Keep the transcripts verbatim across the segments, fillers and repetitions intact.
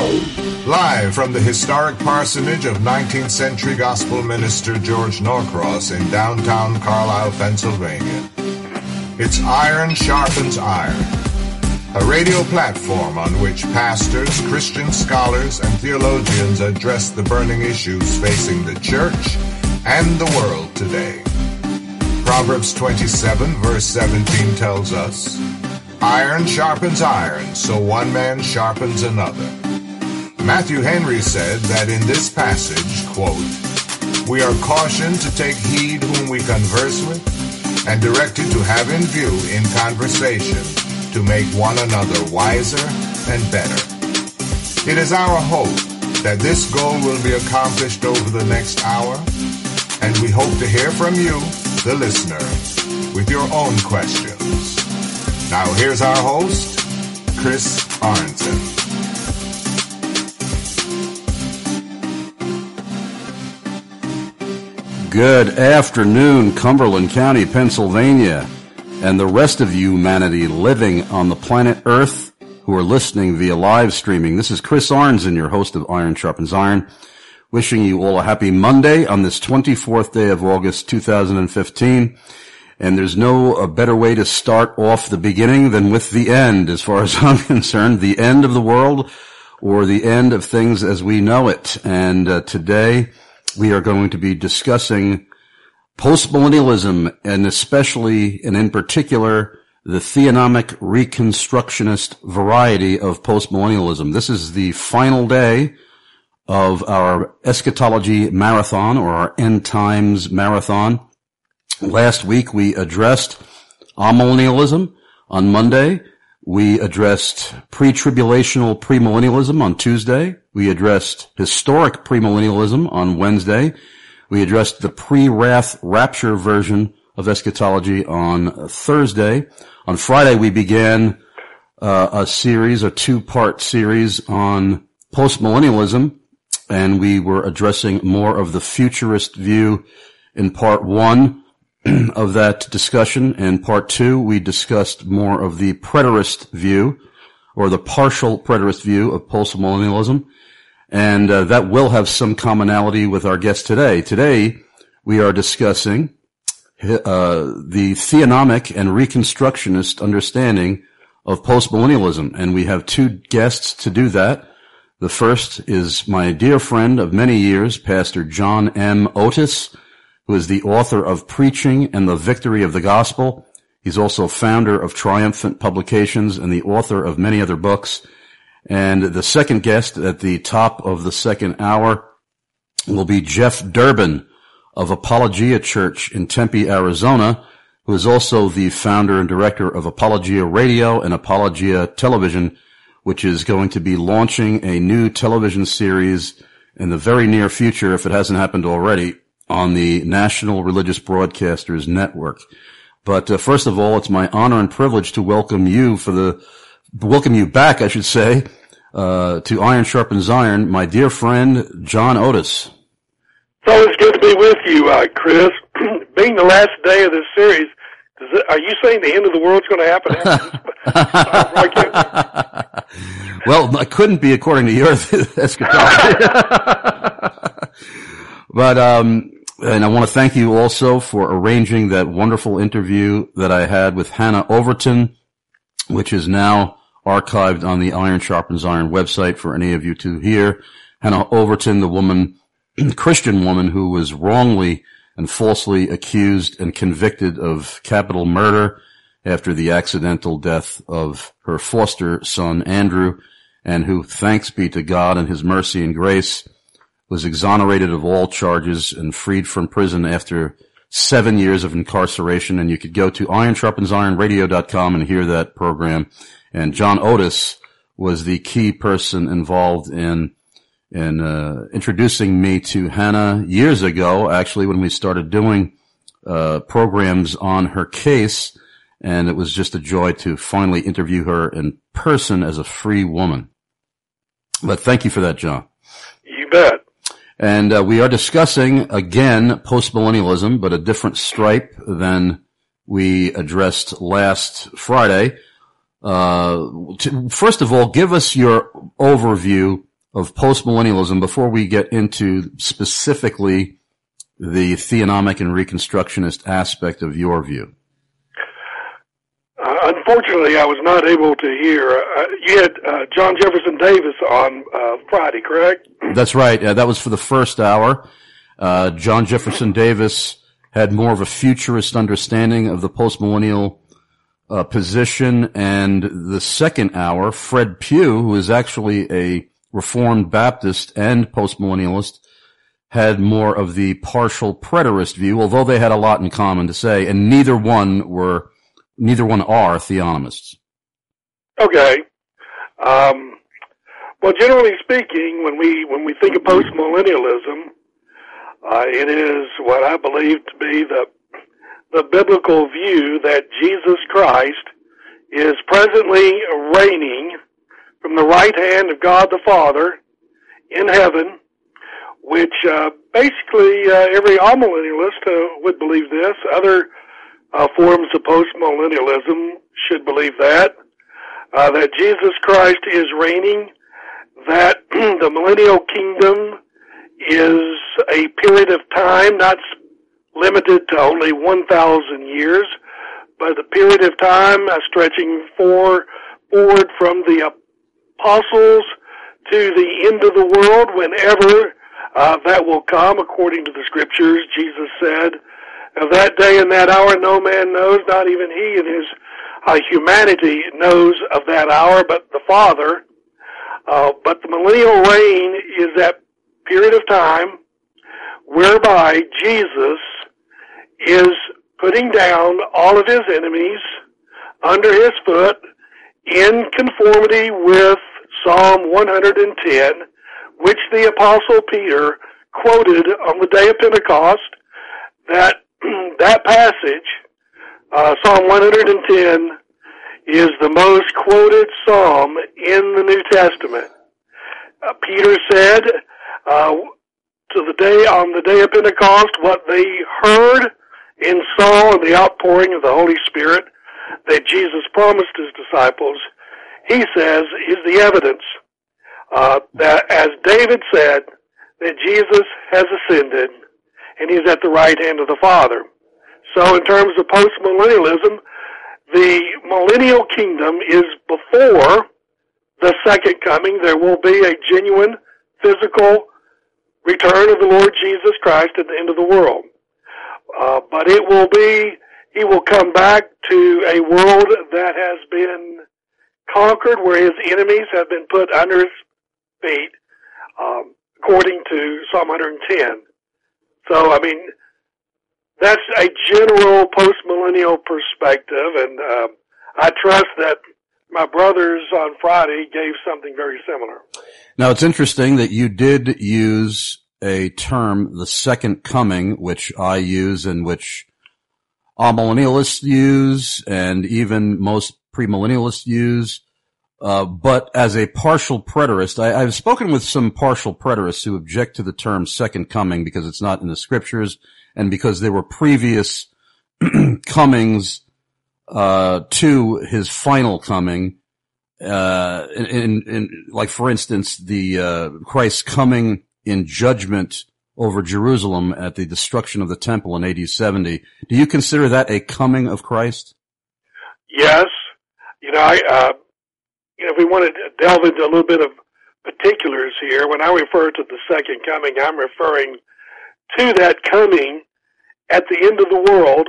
Live from the historic parsonage of nineteenth century gospel minister George Norcross in downtown Carlisle, Pennsylvania. It's Iron Sharpens Iron, a radio platform on which pastors, Christian scholars, and theologians address the burning issues facing the church and the world today. Proverbs twenty-seven, verse seventeen tells us, "Iron sharpens iron, so one man sharpens another." Matthew Henry said that in this passage, quote, "We are cautioned to take heed whom we converse with, and directed to have in view in conversation to make one another wiser and better." It is our hope that this goal will be accomplished over the next hour, and we hope to hear from you, the listener, with your own questions. Now here's our host, Chris Arnson. Good afternoon, Cumberland County, Pennsylvania, and the rest of humanity living on the planet Earth who are listening via live streaming. This is Chris Arnson, your host of Iron Sharpens Iron, wishing you all a happy Monday on this twenty-fourth day of August two thousand fifteen. And there's no a better way to start off the beginning than with the end, as far as I'm concerned, the end of the world or the end of things as we know it. And uh, today we are going to be discussing postmillennialism, and especially and in particular the theonomic reconstructionist variety of postmillennialism. This is the final day of our eschatology marathon, or our end times marathon. Last week we addressed amillennialism. On Monday we addressed pre-tribulational premillennialism. On Tuesday we addressed historic premillennialism. On Wednesday we addressed the pre-wrath rapture version of eschatology. On Thursday, on Friday we began uh, a series, a two-part series on postmillennialism, and we were addressing more of the futurist view in part one of that discussion. In part two, we discussed more of the preterist view, or the partial preterist view of postmillennialism, and uh, that will have some commonality with our guest today. Today, we are discussing uh, the theonomic and reconstructionist understanding of postmillennialism, and we have two guests to do that. The first is my dear friend of many years, Pastor John M. Otis, who is the author of Preaching and the Victory of the Gospel. He's also founder of Triumphant Publications and the author of many other books. And the second guest at the top of the second hour will be Jeff Durbin of Apologia Church in Tempe, Arizona, who is also the founder and director of Apologia Radio and Apologia Television, which is going to be launching a new television series in the very near future, if it hasn't happened already, on the National Religious Broadcasters Network. But uh, first of all, it's my honor and privilege to welcome you for the welcome you back, I should say, uh, to Iron Sharpens Iron, my dear friend John Otis. It's always good to be with you, uh, Chris. Being the last day of this series, does it, are you saying the end of the world's going to happen after this? Well, it couldn't be according to your eschatology. But um and I want to thank you also for arranging that wonderful interview that I had with Hannah Overton, which is now archived on the Iron Sharpens Iron website for any of you to hear. Hannah Overton, the woman, Christian woman who was wrongly and falsely accused and convicted of capital murder after the accidental death of her foster son, Andrew, and who, thanks be to God and His mercy and grace, was exonerated of all charges and freed from prison after seven years of incarceration. And you could go to iron sharpens iron radio dot com and hear that program. And John Otis was the key person involved in in uh, introducing me to Hannah years ago, actually, when we started doing uh programs on her case. And it was just a joy to finally interview her in person as a free woman. But thank you for that, John. You bet. And uh, we are discussing, again, postmillennialism, but a different stripe than we addressed last Friday. Uh, to, first of all, give us your overview of postmillennialism before we get into specifically the theonomic and reconstructionist aspect of your view? Uh, unfortunately, I was not able to hear. Uh, you had uh, John Jefferson Davis on uh, Friday, correct? That's right. Uh, that was for the first hour. Uh, John Jefferson Davis had more of a futurist understanding of the postmillennial uh, position, and the second hour, Fred Pugh, who is actually a Reformed Baptist and postmillennialist, had more of the partial preterist view, although they had a lot in common to say, and neither one were Neither one are theonomists. Okay. Um, well, generally speaking, when we when we think of postmillennialism, uh, it is what I believe to be the the biblical view that Jesus Christ is presently reigning from the right hand of God the Father in heaven, which uh, basically uh, every amillennialist uh, would believe this. Other Uh, forms of postmillennialism should believe that, uh, that Jesus Christ is reigning, that the millennial kingdom is a period of time not limited to only one thousand years, but a period of time uh, stretching for, forward from the apostles to the end of the world, whenever uh, that will come, according to the scriptures. Jesus said, "Of that day and that hour no man knows, not even he in his uh, humanity knows of that hour, but the Father." Uh, but the millennial reign is that period of time whereby Jesus is putting down all of his enemies under his foot in conformity with Psalm one hundred ten, which the Apostle Peter quoted on the day of Pentecost. That that passage, uh, Psalm one hundred ten, is the most quoted psalm in the New Testament. Uh, Peter said, uh, to the day on the day of Pentecost, what they heard and saw in the outpouring of the Holy Spirit that Jesus promised his disciples, he says, is the evidence uh, that, as David said, that Jesus has ascended and he's at the right hand of the Father. So in terms of postmillennialism, the millennial kingdom is before the second coming. There will be a genuine physical return of the Lord Jesus Christ at the end of the world. Uh, but it will be, he will come back to a world that has been conquered, where his enemies have been put under his feet, um, according to Psalm one hundred ten. So, I mean, that's a general postmillennial perspective, and uh, I trust that my brothers on Friday gave something very similar. Now, it's interesting that you did use a term, the second coming, which I use and which amillennialists use, and even most premillennialists use. Uh, but as a partial preterist, I, I've spoken with some partial preterists who object to the term second coming because it's not in the scriptures and because there were previous comings, uh, to his final coming. Uh, in, in, in, like for instance, the, uh, Christ coming in judgment over Jerusalem at the destruction of the temple in A D seventy. Do you consider that a coming of Christ? Yes. You know, I, uh, You know, if we want to delve into a little bit of particulars here, when I refer to the second coming, I'm referring to that coming at the end of the world,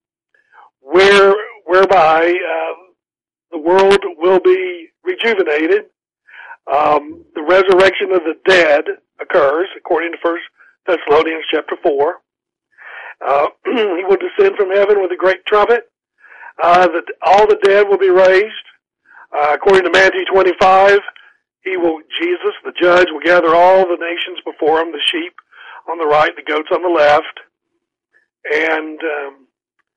where whereby uh, the world will be rejuvenated. Um, the resurrection of the dead occurs, according to First Thessalonians chapter four. Uh, he will descend from heaven with a great trumpet. Uh, that all the dead will be raised. Uh, according to Matthew twenty-five, he will, Jesus, the judge, will gather all the nations before him, the sheep on the right, the goats on the left. And um,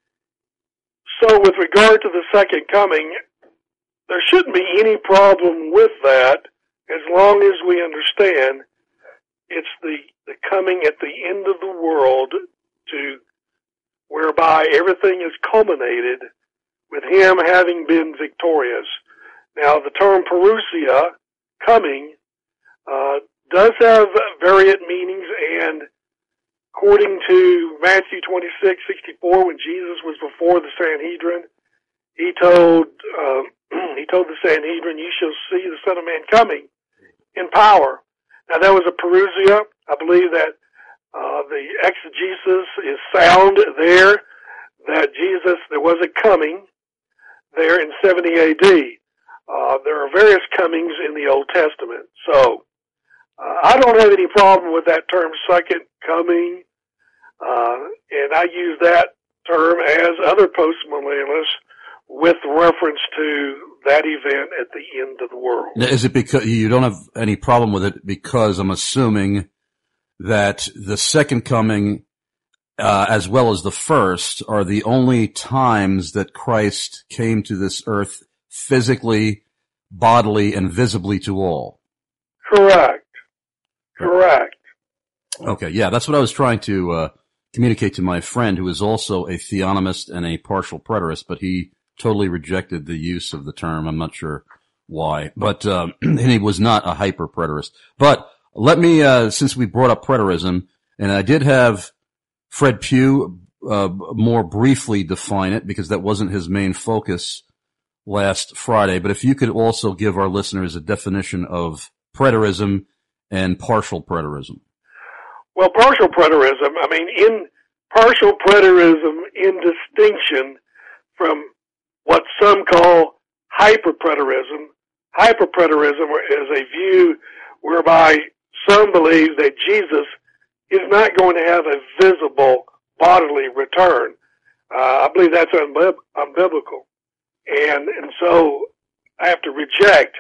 so with regard to the second coming, there shouldn't be any problem with that as long as we understand it's the, the coming at the end of the world to whereby everything is culminated with him having been victorious. Now, the term parousia, coming, uh, does have variant meanings, and according to Matthew twenty-six sixty-four, when Jesus was before the Sanhedrin, he told uh, he told the Sanhedrin, "You shall see the Son of Man coming in power." Now, that was a Perusia. I believe that uh, the exegesis is sound there, that Jesus, there was a coming there in seventy A D. Uh, there are various comings in the Old Testament. So, uh, I don't have any problem with that term, second coming, uh, and I use that term as other postmillennialists with reference to that event at the end of the world. Now, is it because you don't have any problem with it because I'm assuming that the second coming, uh, as well as the first, are the only times that Christ came to this earth physically, bodily, and visibly to all? Correct. Correct. Okay, yeah, that's what I was trying to uh, communicate to my friend, who is also a theonomist and a partial preterist, but he totally rejected the use of the term. I'm not sure why, but um, and he was not a hyper preterist. But let me, uh, since we brought up preterism, and I did have Fred Pugh uh, more briefly define it because that wasn't his main focus last Friday. But if you could also give our listeners a definition of preterism and partial preterism. Well, partial preterism, I mean, in partial preterism, in distinction from what some call hyperpreterism. Hyperpreterism is a view whereby some believe that Jesus is not going to have a visible bodily return. Uh, I believe that's unbib- unbiblical. And, and so I have to reject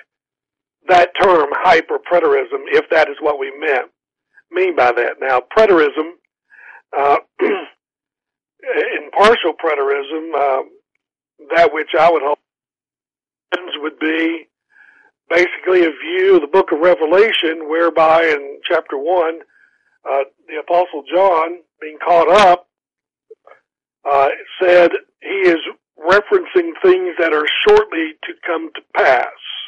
that term, hyperpreterism, if that is what we meant, mean by that. Now, preterism, uh, in partial preterism, uh, that which I would hold would be basically a view of the book of Revelation, whereby in chapter one, uh, the Apostle John, being caught up, uh, said he is referencing things that are shortly to come to pass.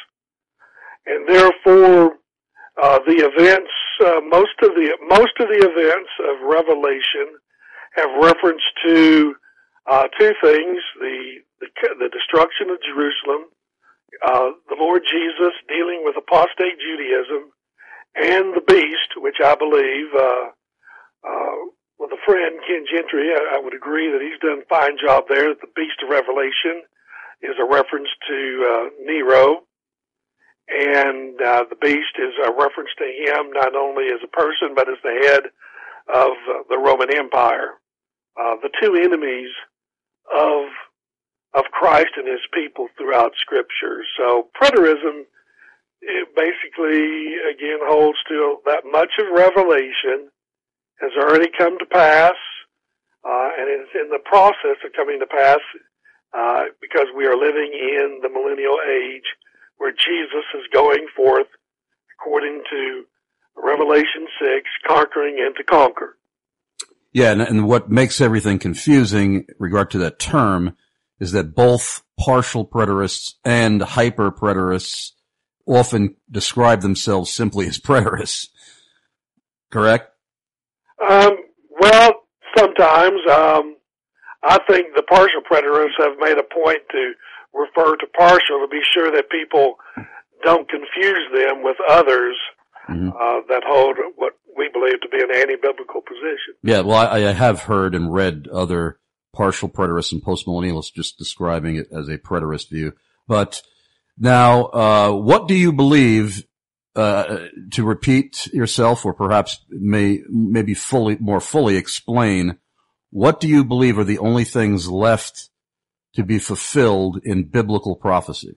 And therefore, uh, the events, uh, most of the, most of the events of Revelation have reference to, uh, two things, the, the, the destruction of Jerusalem, uh, the Lord Jesus dealing with apostate Judaism, and the beast, which I believe, uh, uh, with a friend, Ken Gentry, I, I would agree that he's done a fine job there. That the beast of Revelation is a reference to uh, Nero, and uh, the beast is a reference to him not only as a person, but as the head of uh, the Roman Empire. Uh, the two enemies of of Christ and his people throughout Scripture. So preterism, it basically, again, holds to that much of Revelation has already come to pass, uh, and is in the process of coming to pass, uh, because we are living in the millennial age where Jesus is going forth, according to Revelation six, conquering and to conquer. Yeah, and, and what makes everything confusing in regard to that term is that both partial preterists and hyper preterists often describe themselves simply as preterists. Correct? Um, well, sometimes. Um, I think the partial preterists have made a point to refer to partial to be sure that people don't confuse them with others mm-hmm. uh, that hold what we believe to be an anti-biblical position. Yeah, well, I, I have heard and read other partial preterists and postmillennialists just describing it as a preterist view. But now, uh, what do you believe, uh, to repeat yourself, or perhaps may, maybe fully, more fully explain, what do you believe are the only things left to be fulfilled in biblical prophecy?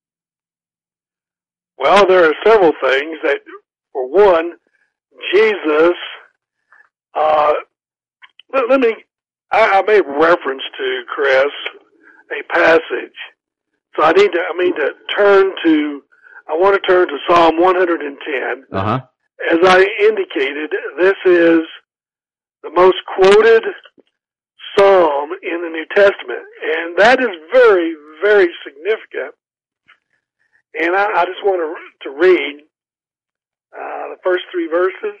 Well, there are several things that, for one, Jesus, uh, let, let me, I, I made reference to, Chris, a passage. So I need to, I mean to turn to, I want to turn to Psalm one hundred ten. Uh-huh. As I indicated, this is the most quoted psalm in the New Testament. And that is very, very significant. And I, I just want to, to read, uh, first three verses,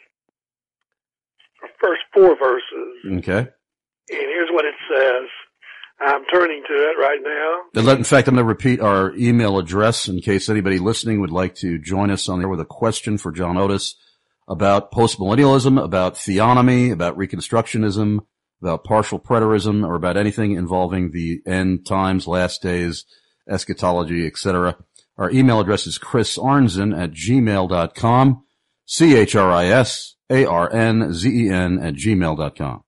or first four verses. Okay. And here's what it says. I'm turning to it right now. In fact, I'm going to repeat our email address in case anybody listening would like to join us on there with a question for John Otis about postmillennialism, about theonomy, about Reconstructionism, about partial preterism, or about anything involving the end times, last days, eschatology, et cetera. Our email address is chris arnzen at gmail dot com, C H R I S A R N Z E N at gmail dot com.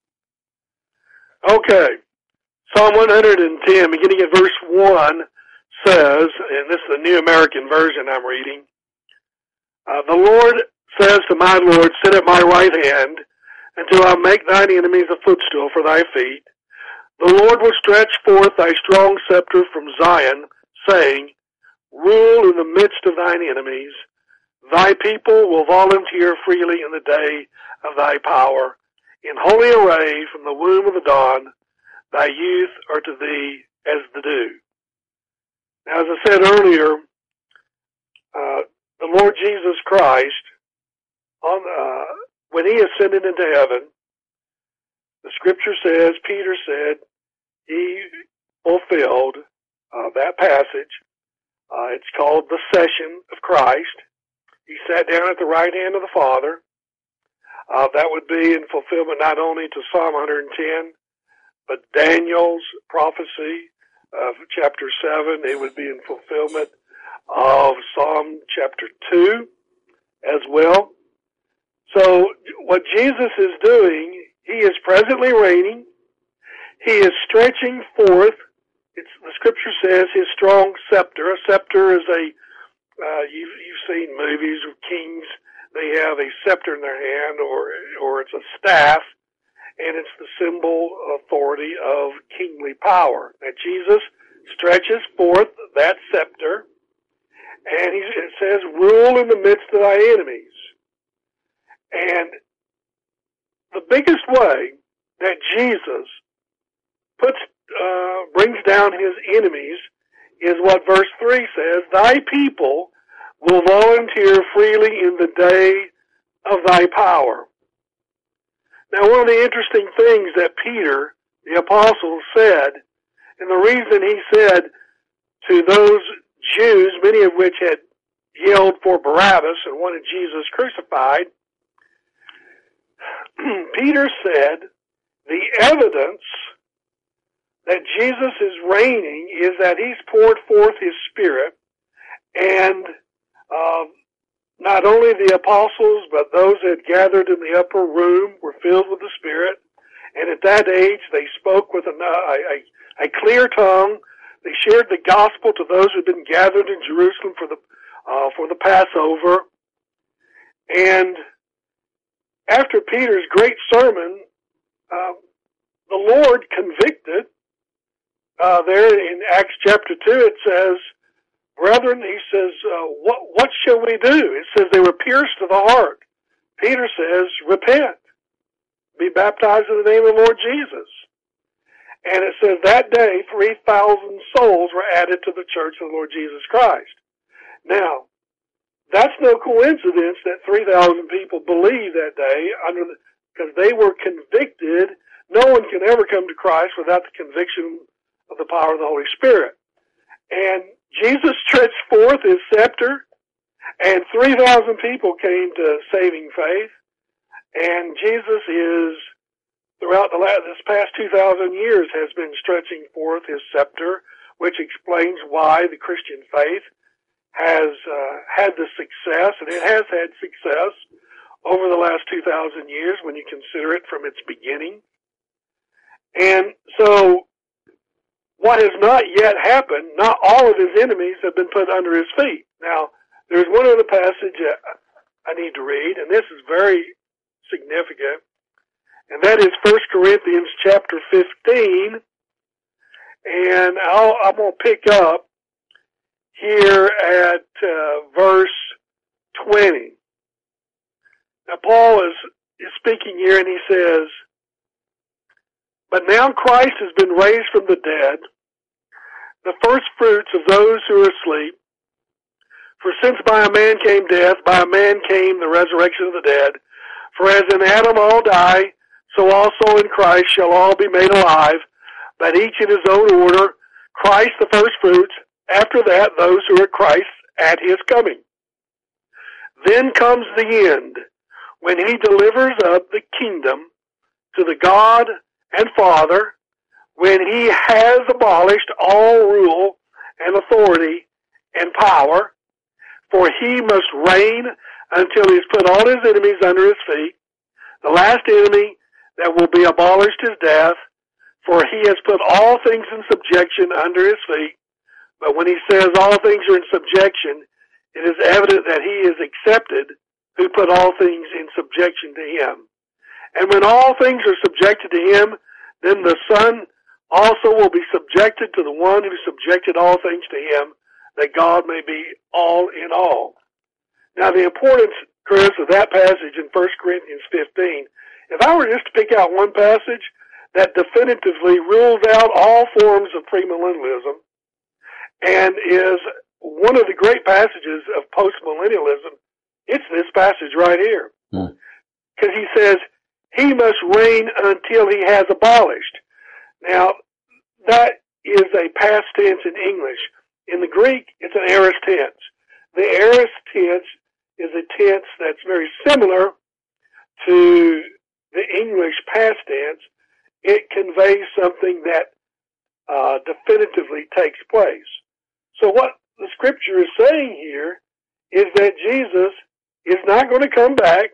Okay. Psalm one hundred ten, beginning at verse one, says, and this is the New American Version I'm reading, uh, the Lord says to my Lord, sit at my right hand, until I make thine enemies a footstool for thy feet. The Lord will stretch forth thy strong scepter from Zion, saying, rule in the midst of thine enemies. Thy people will volunteer freely in the day of thy power. In holy array from the womb of the dawn, thy youth are to thee as the dew. Now, as I said earlier, uh, the Lord Jesus Christ, on uh, when he ascended into heaven, the scripture says, Peter said, he fulfilled uh, that passage. Uh, it's called the Session of Christ. He sat down at the right hand of the Father. Uh, that would be in fulfillment not only to Psalm one hundred ten, but Daniel's prophecy of chapter seven. It would be in fulfillment of Psalm chapter two as well. So what Jesus is doing, he is presently reigning. He is stretching forth. It's, the scripture says his strong scepter. A scepter is a, uh, you've, you've seen movies of kings. They have a scepter in their hand, or, or it's a staff, and it's the symbol authority of kingly power. Now Jesus stretches forth that scepter, and he, it says, rule in the midst of thy enemies. And the biggest way that Jesus puts, uh, brings down his enemies is what verse three says, thy people will volunteer freely in the day of thy power. Now, one of the interesting things that Peter, the apostle, said, and the reason he said to those Jews, many of which had yelled for Barabbas and wanted Jesus crucified, Peter said, the evidence that Jesus is reigning is that he's poured forth his Spirit, and uh, not only the apostles, but those that gathered in the upper room were filled with the Spirit, and at that age they spoke with a, a, a clear tongue. They shared the gospel to those who had been gathered in Jerusalem for the uh, for the Passover. And after Peter's great sermon, uh, the Lord convicted. Uh, there in Acts chapter two, it says, brethren, he says, uh, what, what shall we do? It says they were pierced to the heart. Peter says, repent. Be baptized in the name of the Lord Jesus. And it says that day, three thousand souls were added to the church of the Lord Jesus Christ. Now, that's no coincidence that three thousand people believed that day under the, because they were convicted. No one can ever come to Christ without the conviction of the power of the Holy Spirit. And Jesus stretched forth his scepter, and three thousand people came to saving faith. And Jesus is, throughout the last, this past two thousand years, has been stretching forth his scepter, which explains why the Christian faith has uh, had the success, and it has had success over the last two thousand years when you consider it from its beginning. And so, what has not yet happened, not all of his enemies have been put under his feet. Now, there's one other passage I need to read, and this is very significant, and that is First Corinthians chapter fifteen, and I'll, I'm going to pick up here at uh, verse twenty. Now, Paul is, is speaking here, and he says, but now Christ has been raised from the dead, the first fruits of those who are asleep. For since by a man came death, by a man came the resurrection of the dead. For as in Adam all die, so also in Christ shall all be made alive, but each in his own order, Christ the firstfruits, after that those who are Christ's at his coming. Then comes the end, when he delivers up the kingdom to the God and Father, when he has abolished all rule and authority and power, for he must reign until he has put all his enemies under his feet. The last enemy that will be abolished is death, for he has put all things in subjection under his feet. But when he says all things are in subjection, it is evident that he is accepted who put all things in subjection to him. And when all things are subjected to him, then the Son also will be subjected to the one who subjected all things to him, that God may be all in all. Now the importance, Chris, of that passage in First Corinthians fifteen, if I were just to pick out one passage that definitively rules out all forms of premillennialism and is one of the great passages of postmillennialism, it's this passage right here. Because mm. he says, he must reign until he has abolished. Now, that is a past tense in English. In the Greek, it's an aorist tense. The aorist tense is a tense that's very similar to the English past tense. It conveys something that uh, definitively takes place. So what the scripture is saying here is that Jesus is not going to come back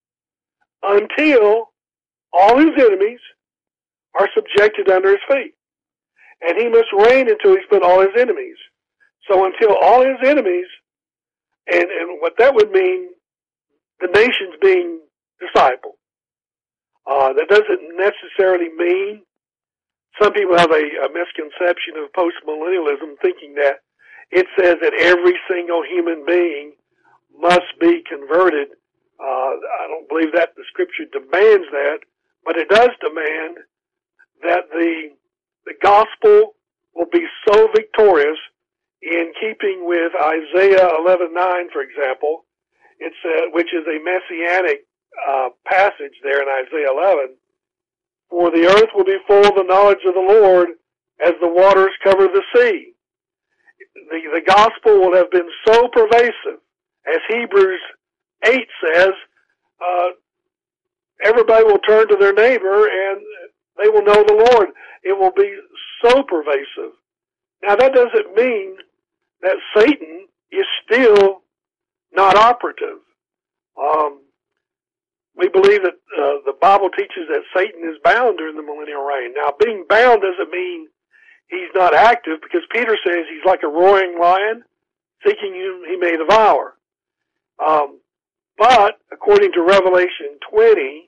until all his enemies are subjected under his feet. And he must reign until he's put all his enemies. So until all his enemies, and, and what that would mean, the nations being discipled. Uh, that doesn't necessarily mean, some people have a, a misconception of postmillennialism, thinking that it says that every single human being must be converted. Uh, I don't believe that the scripture demands that, but it does demand that the the gospel will be so victorious, in keeping with Isaiah eleven nine, for example. It's uh, which is a messianic uh, passage there in Isaiah eleven. For the earth will be full of the knowledge of the Lord as the waters cover the sea. The, the gospel will have been so pervasive, as Hebrews eight says, uh, everybody will turn to their neighbor and they will know the Lord. It will be so pervasive. Now that doesn't mean that Satan is still not operative. Um, we believe that uh, the Bible teaches that Satan is bound during the millennial reign. Now, being bound doesn't mean he's not active, because Peter says he's like a roaring lion, seeking whom he may devour. Um, but, according to Revelation twenty,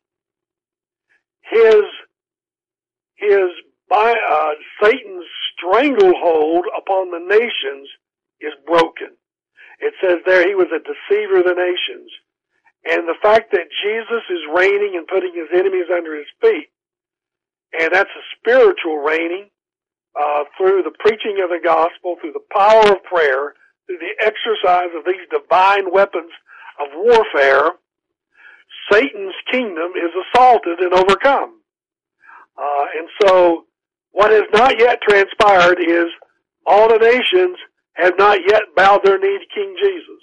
his, his by, uh, Satan's stranglehold upon the nations is broken. It says there he was a deceiver of the nations. And the fact that Jesus is reigning and putting his enemies under his feet, and that's a spiritual reigning uh, through the preaching of the gospel, through the power of prayer, through the exercise of these divine weapons of warfare, Satan's kingdom is assaulted and overcome. Uh, and so what has not yet transpired is all the nations have not yet bowed their knee to King Jesus.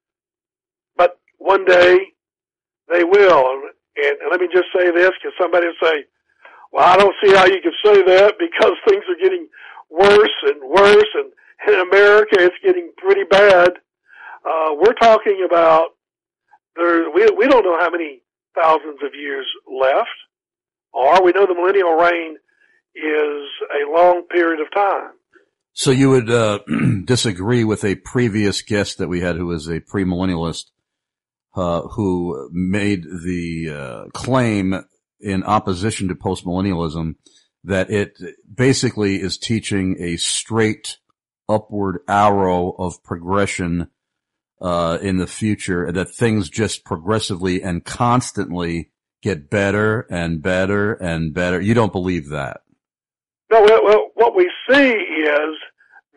But one day they will. And, and let me just say this, because somebody will say, well, I don't see how you can say that, because things are getting worse and worse, and in America it's getting pretty bad. Uh, we're talking about, there, we, we don't know how many thousands of years left, or we know the millennial reign is a long period of time. So you would uh, disagree with a previous guest that we had who was a premillennialist, uh, who made the uh, claim in opposition to postmillennialism that it basically is teaching a straight upward arrow of progression uh, in the future, that things just progressively and constantly get better and better and better. You don't believe that? No, well, well, what we see is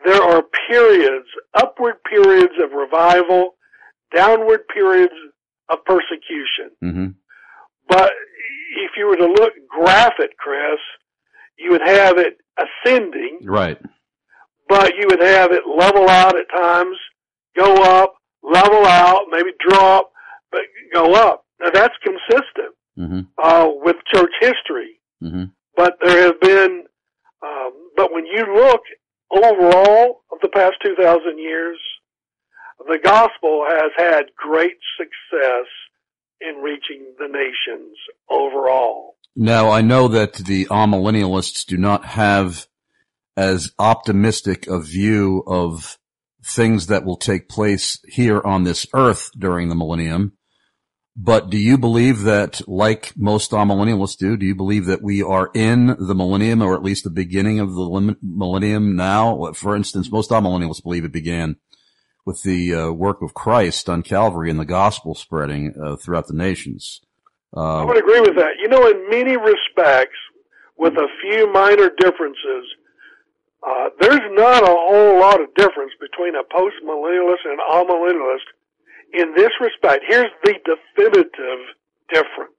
there are periods, upward periods of revival, downward periods of persecution. Mm-hmm. But if you were to look graph it, Chris, you would have it ascending. Right. But you would have it level out at times, go up, level out, maybe drop, but go up. Now that's consistent mm-hmm. uh, with church history. Mm-hmm. But there have been, um, but when you look overall of the past two thousand years, the gospel has had great success in reaching the nations overall. Now, I know that the amillennialists do not have as optimistic a view of things that will take place here on this earth during the millennium. But do you believe that, like most amillennialists do, do you believe that we are in the millennium, or at least the beginning of the millennium now? For instance, most amillennialists believe it began with the uh, work of Christ on Calvary and the gospel spreading uh, throughout the nations. Uh, I would agree with that. You know, in many respects, with a few minor differences, uh, there's not a whole lot of difference between a post-millennialist and an amillennialist in this respect. Here's the definitive difference,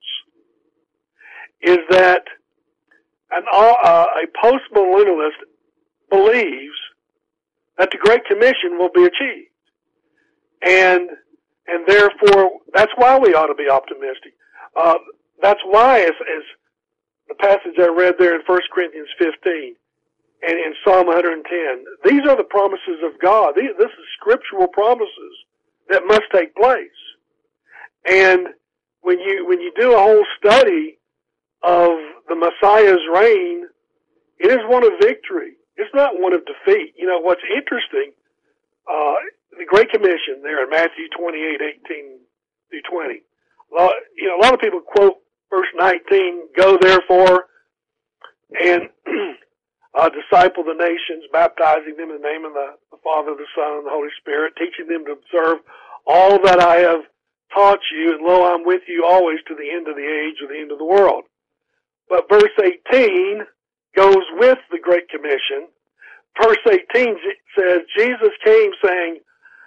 is that an, uh, a post-millennialist believes that the Great Commission will be achieved. And, and therefore, that's why we ought to be optimistic. Uh, that's why, as, as the passage I read there in First Corinthians fifteen and in Psalm one hundred ten, these are the promises of God. These, this is scriptural promises that must take place. And when you, when you do a whole study of the Messiah's reign, it is one of victory. It's not one of defeat. You know, what's interesting, uh, the Great Commission there in Matthew twenty-eight, eighteen through twenty. A lot, you know, a lot of people quote verse nineteen, go therefore and uh, disciple the nations, baptizing them in the name of the, the Father, the Son, and the Holy Spirit, teaching them to observe all that I have taught you, and lo, I'm with you always to the end of the age or the end of the world. But verse eighteen goes with the Great Commission. Verse eighteen says, Jesus came saying,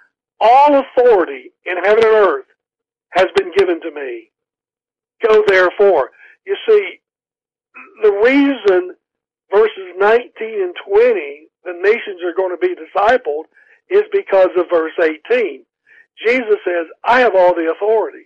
all authority in heaven and earth has been given to me. Go therefore. You see, the reason verses nineteen and twenty, the nations are going to be discipled, is because of verse eighteen. Jesus says, I have all the authority.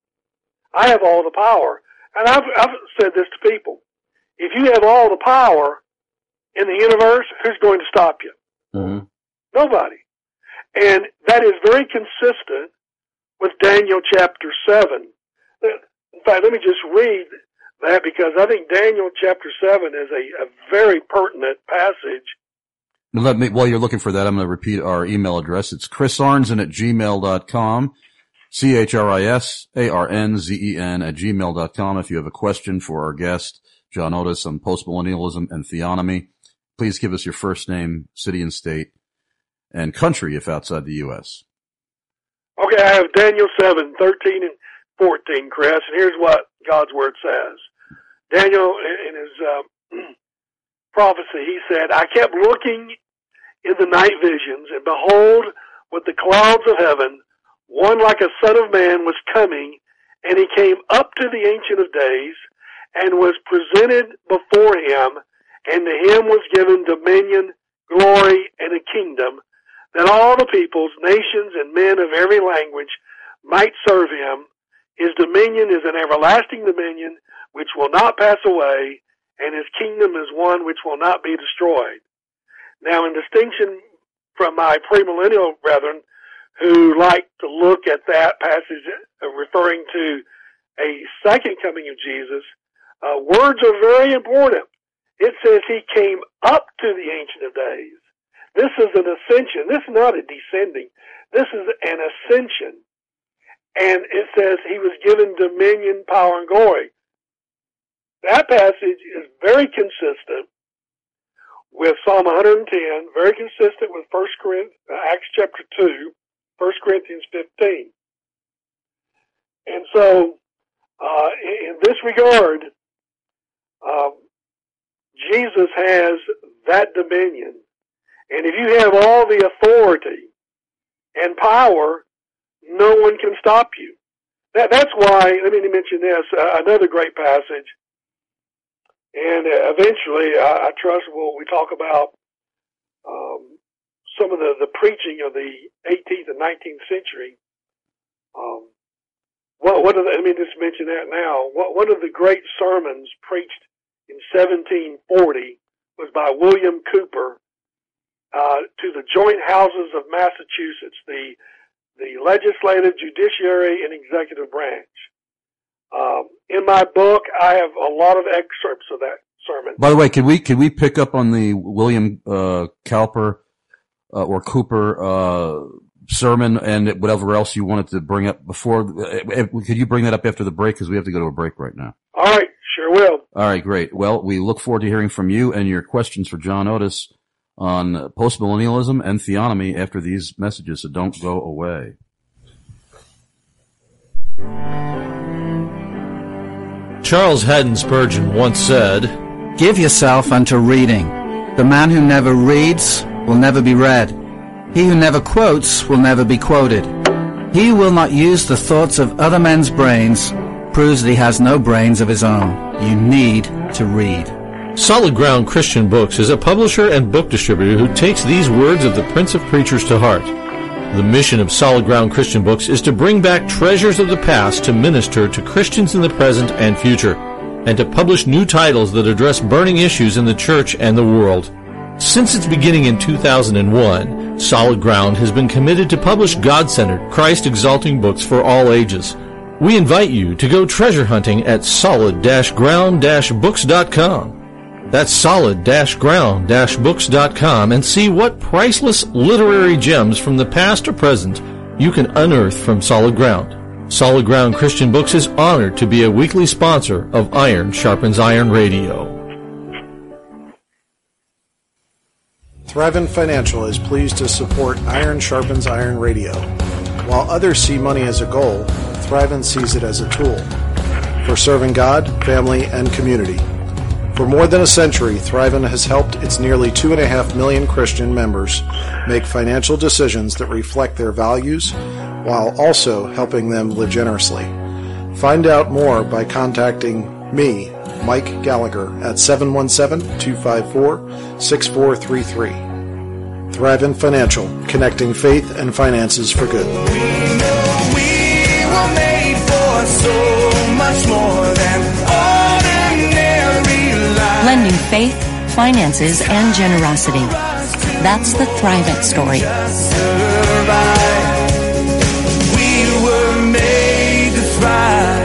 I have all the power. And I've, I've said this to people. If you have all the power in the universe, who's going to stop you? Mm-hmm. Nobody. And that is very consistent with Daniel chapter seven. In fact, let me just read that, because I think Daniel chapter seven is a, a very pertinent passage. Let me, while you're looking for that, I'm going to repeat our email address. It's chris arnzen at gmail dot com. C H R I S A R N Z E N at gmail dot com. If you have a question for our guest, John Otis, on postmillennialism and theonomy, please give us your first name, city and state, and country if outside the U S. Okay, I have Daniel seven, thirteen and fourteen, Chris, and here's what God's Word says. Daniel, in his uh, prophecy, he said, I kept looking in the night visions, and behold, with the clouds of heaven, one like a son of man was coming, and he came up to the Ancient of Days, and was presented before him, and to him was given dominion, glory, and a kingdom, that all the peoples, nations, and men of every language might serve him. His dominion is an everlasting dominion which will not pass away, and his kingdom is one which will not be destroyed. Now, in distinction from my premillennial brethren who like to look at that passage referring to a second coming of Jesus, uh, words are very important. It says he came up to the Ancient of Days. This is an ascension. This is not a descending. This is an ascension. And it says he was given dominion, power, and glory. That passage is very consistent with Psalm one hundred ten, very consistent with First Corinthians, Acts chapter two, First Corinthians fifteen. And so, uh, in this regard, uh, Jesus has that dominion. And if you have all the authority and power, no one can stop you. That, that's why, let me mention this, uh, another great passage. And uh, eventually, I, I trust we'll, we talk about um, some of the, the preaching of the eighteenth and nineteenth century. Um, what, what are the, let me just mention that now. What, one of the great sermons preached in seventeen forty was by William Cooper uh, to the joint houses of Massachusetts, the the legislative, judiciary, and executive branch. Um, in my book, I have a lot of excerpts of that sermon. By the way, could we could we pick up on the William uh, Cowper uh, or Cooper uh, sermon and whatever else you wanted to bring up before? Uh, could you bring that up after the break? Because we have to go to a break right now. All right, sure will. All right, great. Well, we look forward to hearing from you and your questions for John Otis on postmillennialism and theonomy after these messages, so don't go away. Charles Haddon Spurgeon once said, "Give yourself unto reading. The man who never reads will never be read. He who never quotes will never be quoted. He who will not use the thoughts of other men's brains proves that he has no brains of his own. You need to read." Solid Ground Christian Books is a publisher and book distributor who takes these words of the Prince of Preachers to heart. The mission of Solid Ground Christian Books is to bring back treasures of the past to minister to Christians in the present and future, and to publish new titles that address burning issues in the church and the world. Since its beginning in two thousand one, Solid Ground has been committed to publish God-centered, Christ-exalting books for all ages. We invite you to go treasure hunting at solid ground books dot com. That's solid ground books dot com and see what priceless literary gems from the past or present you can unearth from Solid Ground. Solid Ground Christian Books is honored to be a weekly sponsor of Iron Sharpens Iron Radio. Thrivent Financial is pleased to support Iron Sharpens Iron Radio. While others see money as a goal, Thrivent sees it as a tool for serving God, family, and community. For more than a century, Thrivent has helped its nearly two and a half million Christian members make financial decisions that reflect their values while also helping them live generously. Find out more by contacting me, Mike Gallagher, at seven one seven, two five four, six four three three. Thrivent Financial, connecting faith and finances for good. We know we were made for so much more than ordinary life. Blending faith, finances, and generosity. That's the Thrivent story. We were made to thrive.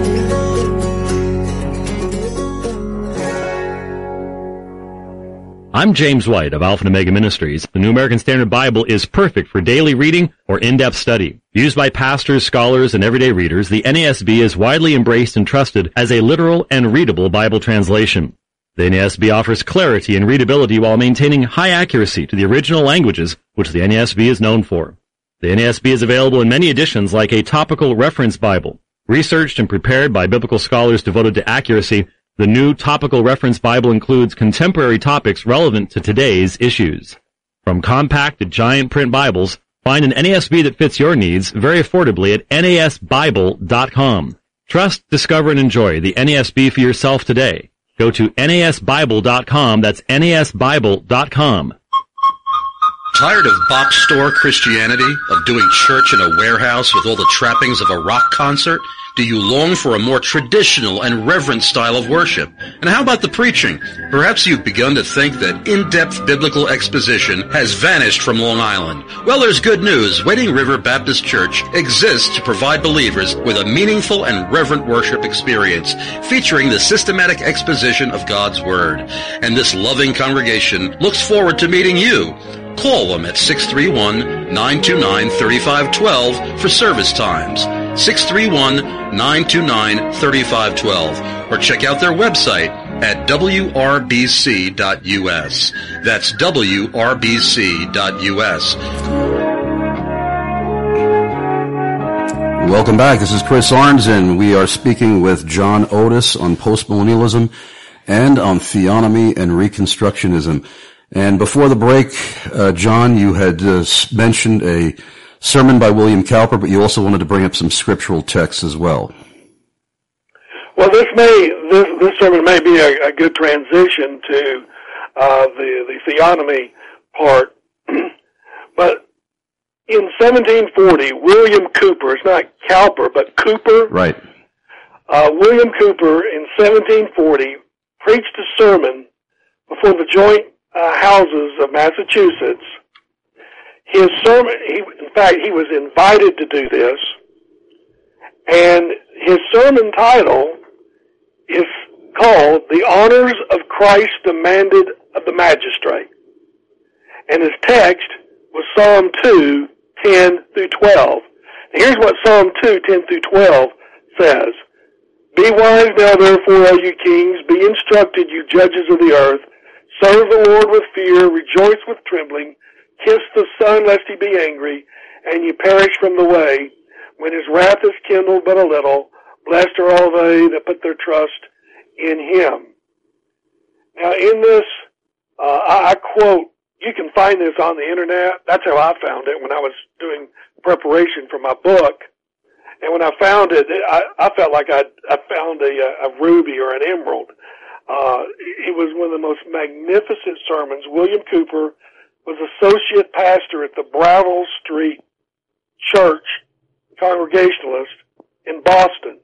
I'm James White of Alpha and Omega Ministries. The New American Standard Bible is perfect for daily reading or in-depth study. Used by pastors, scholars, and everyday readers, the N A S B is widely embraced and trusted as a literal and readable Bible translation. The N A S B offers clarity and readability while maintaining high accuracy to the original languages, which the N A S B is known for. The N A S B is available in many editions like a topical reference Bible. Researched and prepared by biblical scholars devoted to accuracy, the new Topical Reference Bible includes contemporary topics relevant to today's issues. From compact to giant print Bibles, find an N A S B that fits your needs very affordably at N A S Bible dot com. Trust, discover, and enjoy the N A S B for yourself today. Go to N A S Bible dot com. That's N A S Bible dot com. Tired of box store Christianity, of doing church in a warehouse with all the trappings of a rock concert? Do you long for a more traditional and reverent style of worship? And how about the preaching? Perhaps you've begun to think that in-depth biblical exposition has vanished from Long Island. Well, there's good news. Wading River Baptist Church exists to provide believers with a meaningful and reverent worship experience, featuring the systematic exposition of God's Word. And this loving congregation looks forward to meeting you. Call them at six three one, nine two nine, three five one two for service times. six three one, nine two nine, three five one two, or check out their website at W R B C dot U S. That's W R B C dot U S. Welcome back. This is Chris Arns, and we are speaking with John Otis on postmillennialism and on theonomy and reconstructionism. And before the break, uh, John, you had uh, mentioned a sermon by William Cowper, but you also wanted to bring up some scriptural texts as well. Well, this may this, this sermon may be a, a good transition to uh, the the theonomy part. But in seventeen forty, William Cooper, it's not Cowper, but Cooper. Right. Uh, William Cooper in seventeen forty preached a sermon before the joint uh, houses of Massachusetts. His sermon, he, in fact, he was invited to do this, and his sermon title is called "The Honors of Christ Demanded of the Magistrate," and his text was Psalm two, ten through twelve. And here's what Psalm two, ten through twelve says: "Be wise now, therefore, all you kings. Be instructed, you judges of the earth. Serve the Lord with fear. Rejoice with trembling. Kiss the Son, lest he be angry, and you perish from the way, when his wrath is kindled but a little. Blessed are all they that put their trust in him." Now, in this, uh, I, I quote, you can find this on the internet. That's how I found it when I was doing preparation for my book. And when I found it, I, I felt like I'd, I found a, a ruby or an emerald. Uh, it was one of the most magnificent sermons. William Cooper was associate pastor at the Brattle Street Church, Congregationalist, in Boston.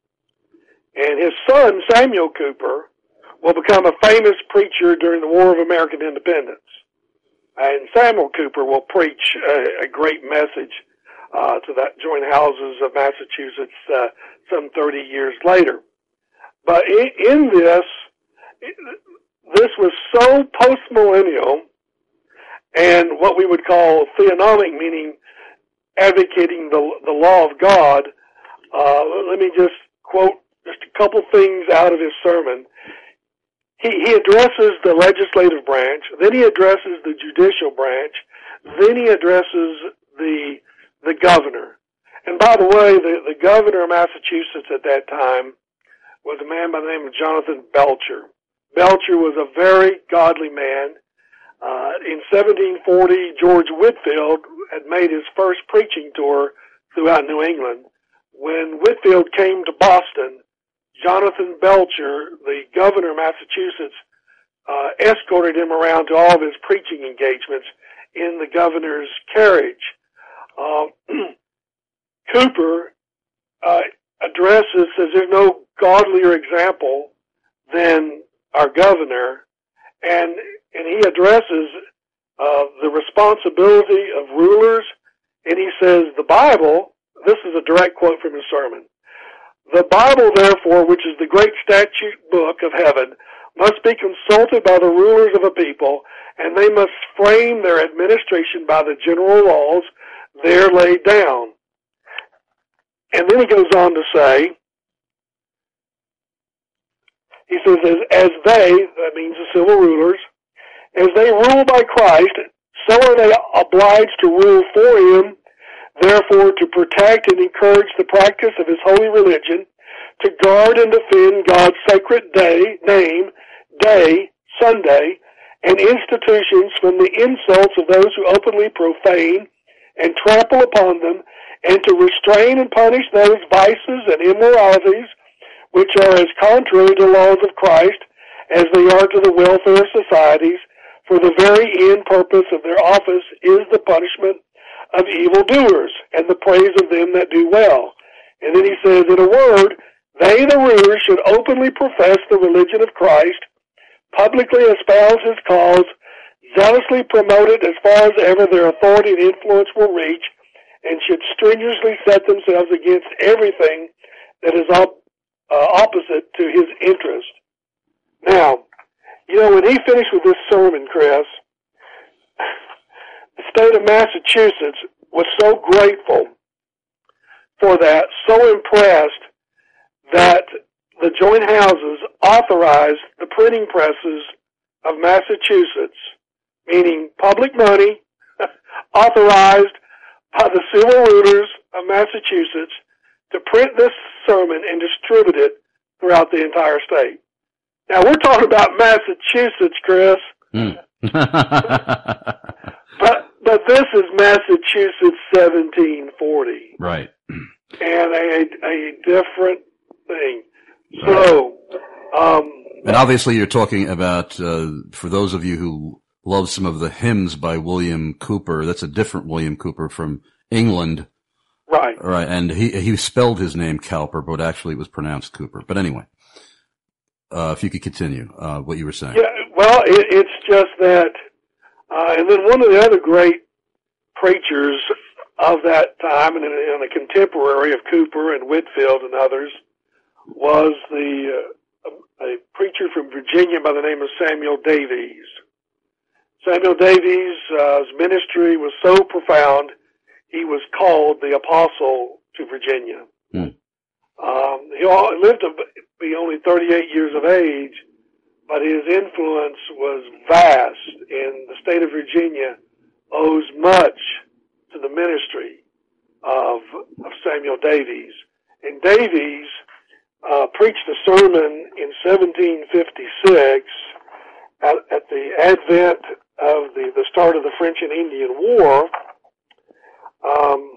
And his son, Samuel Cooper, will become a famous preacher during the War of American Independence. And Samuel Cooper will preach a, a great message uh, to that joint houses of Massachusetts uh, some thirty years later. But in, in this, this was so post-millennial and what we would call theonomic, meaning advocating the, the law of God. Uh, let me just quote just a couple things out of his sermon. He, he addresses the legislative branch, then he addresses the judicial branch, then he addresses the the governor. And by the way, the, the governor of Massachusetts at that time was a man by the name of Jonathan Belcher. Belcher was a very godly man. Uh, in seventeen forty, George Whitefield had made his first preaching tour throughout New England. When Whitefield came to Boston, Jonathan Belcher, the governor of Massachusetts, uh, escorted him around to all of his preaching engagements in the governor's carriage. Uh, Cooper uh, addresses, says there's no godlier example than our governor, and and he addresses uh, the responsibility of rulers, and he says the Bible, this is a direct quote from his sermon, "The Bible, therefore, which is the great statute book of heaven, must be consulted by the rulers of a people, and they must frame their administration by the general laws there laid down." And then he goes on to say, he says, as, as they, that means the civil rulers, as they rule by Christ, so are they obliged to rule for him, therefore to protect and encourage the practice of his holy religion, to guard and defend God's sacred day, name, day, Sunday, and institutions from the insults of those who openly profane and trample upon them, and to restrain and punish those vices and immoralities which are as contrary to laws of Christ as they are to the welfare of societies, for the very end purpose of their office is the punishment of evildoers and the praise of them that do well. And then he says, in a word, they, the rulers, should openly profess the religion of Christ, publicly espouse his cause, zealously promote it as far as ever their authority and influence will reach, and should strenuously set themselves against everything that is op- uh, opposite to his interest. Now, you know, when he finished with this sermon, Chris, the state of Massachusetts was so grateful for that, so impressed that the joint houses authorized the printing presses of Massachusetts, meaning public money authorized by the civil rulers of Massachusetts to print this sermon and distribute it throughout the entire state. Now, we're talking about Massachusetts, Chris. Mm. but but this is Massachusetts seventeen forty. Right. And a, a different thing. So, um, and obviously you're talking about, uh, for those of you who love some of the hymns by William Cooper, that's a different William Cooper from England. Right. Right. And he, he spelled his name Cowper, but actually it was pronounced Cooper. But anyway, uh, if you could continue, uh, what you were saying. Yeah, well, it, it's just that, uh, and then one of the other great preachers of that time, and, and a contemporary of Cooper and Whitefield and others, was the uh, a preacher from Virginia by the name of Samuel Davies. Samuel Davies' uh, ministry was so profound, he was called the Apostle to Virginia. Hmm. Um, he lived to be only thirty-eight years of age, but his influence was vast, and the state of Virginia owes much to the ministry of, of Samuel Davies. And Davies uh, preached a sermon in seventeen fifty-six at, at the advent of the, the start of the French and Indian War. Um,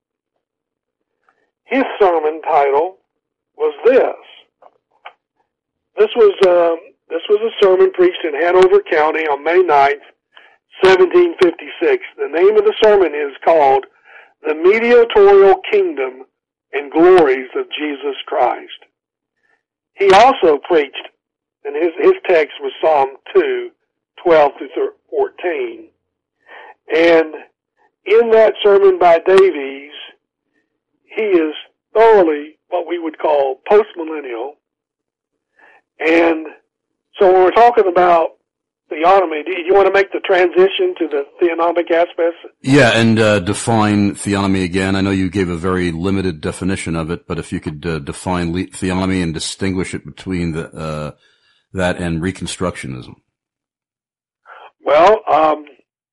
his sermon title was this. This was um, this was a sermon preached in Hanover County on May ninth, seventeen fifty-six. The name of the sermon is called "The Mediatorial Kingdom and Glories of Jesus Christ." He also preached, and his, his text was Psalm two, twelve through fourteen. And in that sermon by Davies, he is thoroughly what we would call postmillennial. And so when we're talking about theonomy, do you want to make the transition to the theonomic aspects? Yeah, and uh, define theonomy again. I know you gave a very limited definition of it, but if you could uh, define le- theonomy and distinguish it between the, uh, that and Reconstructionism. Well, um,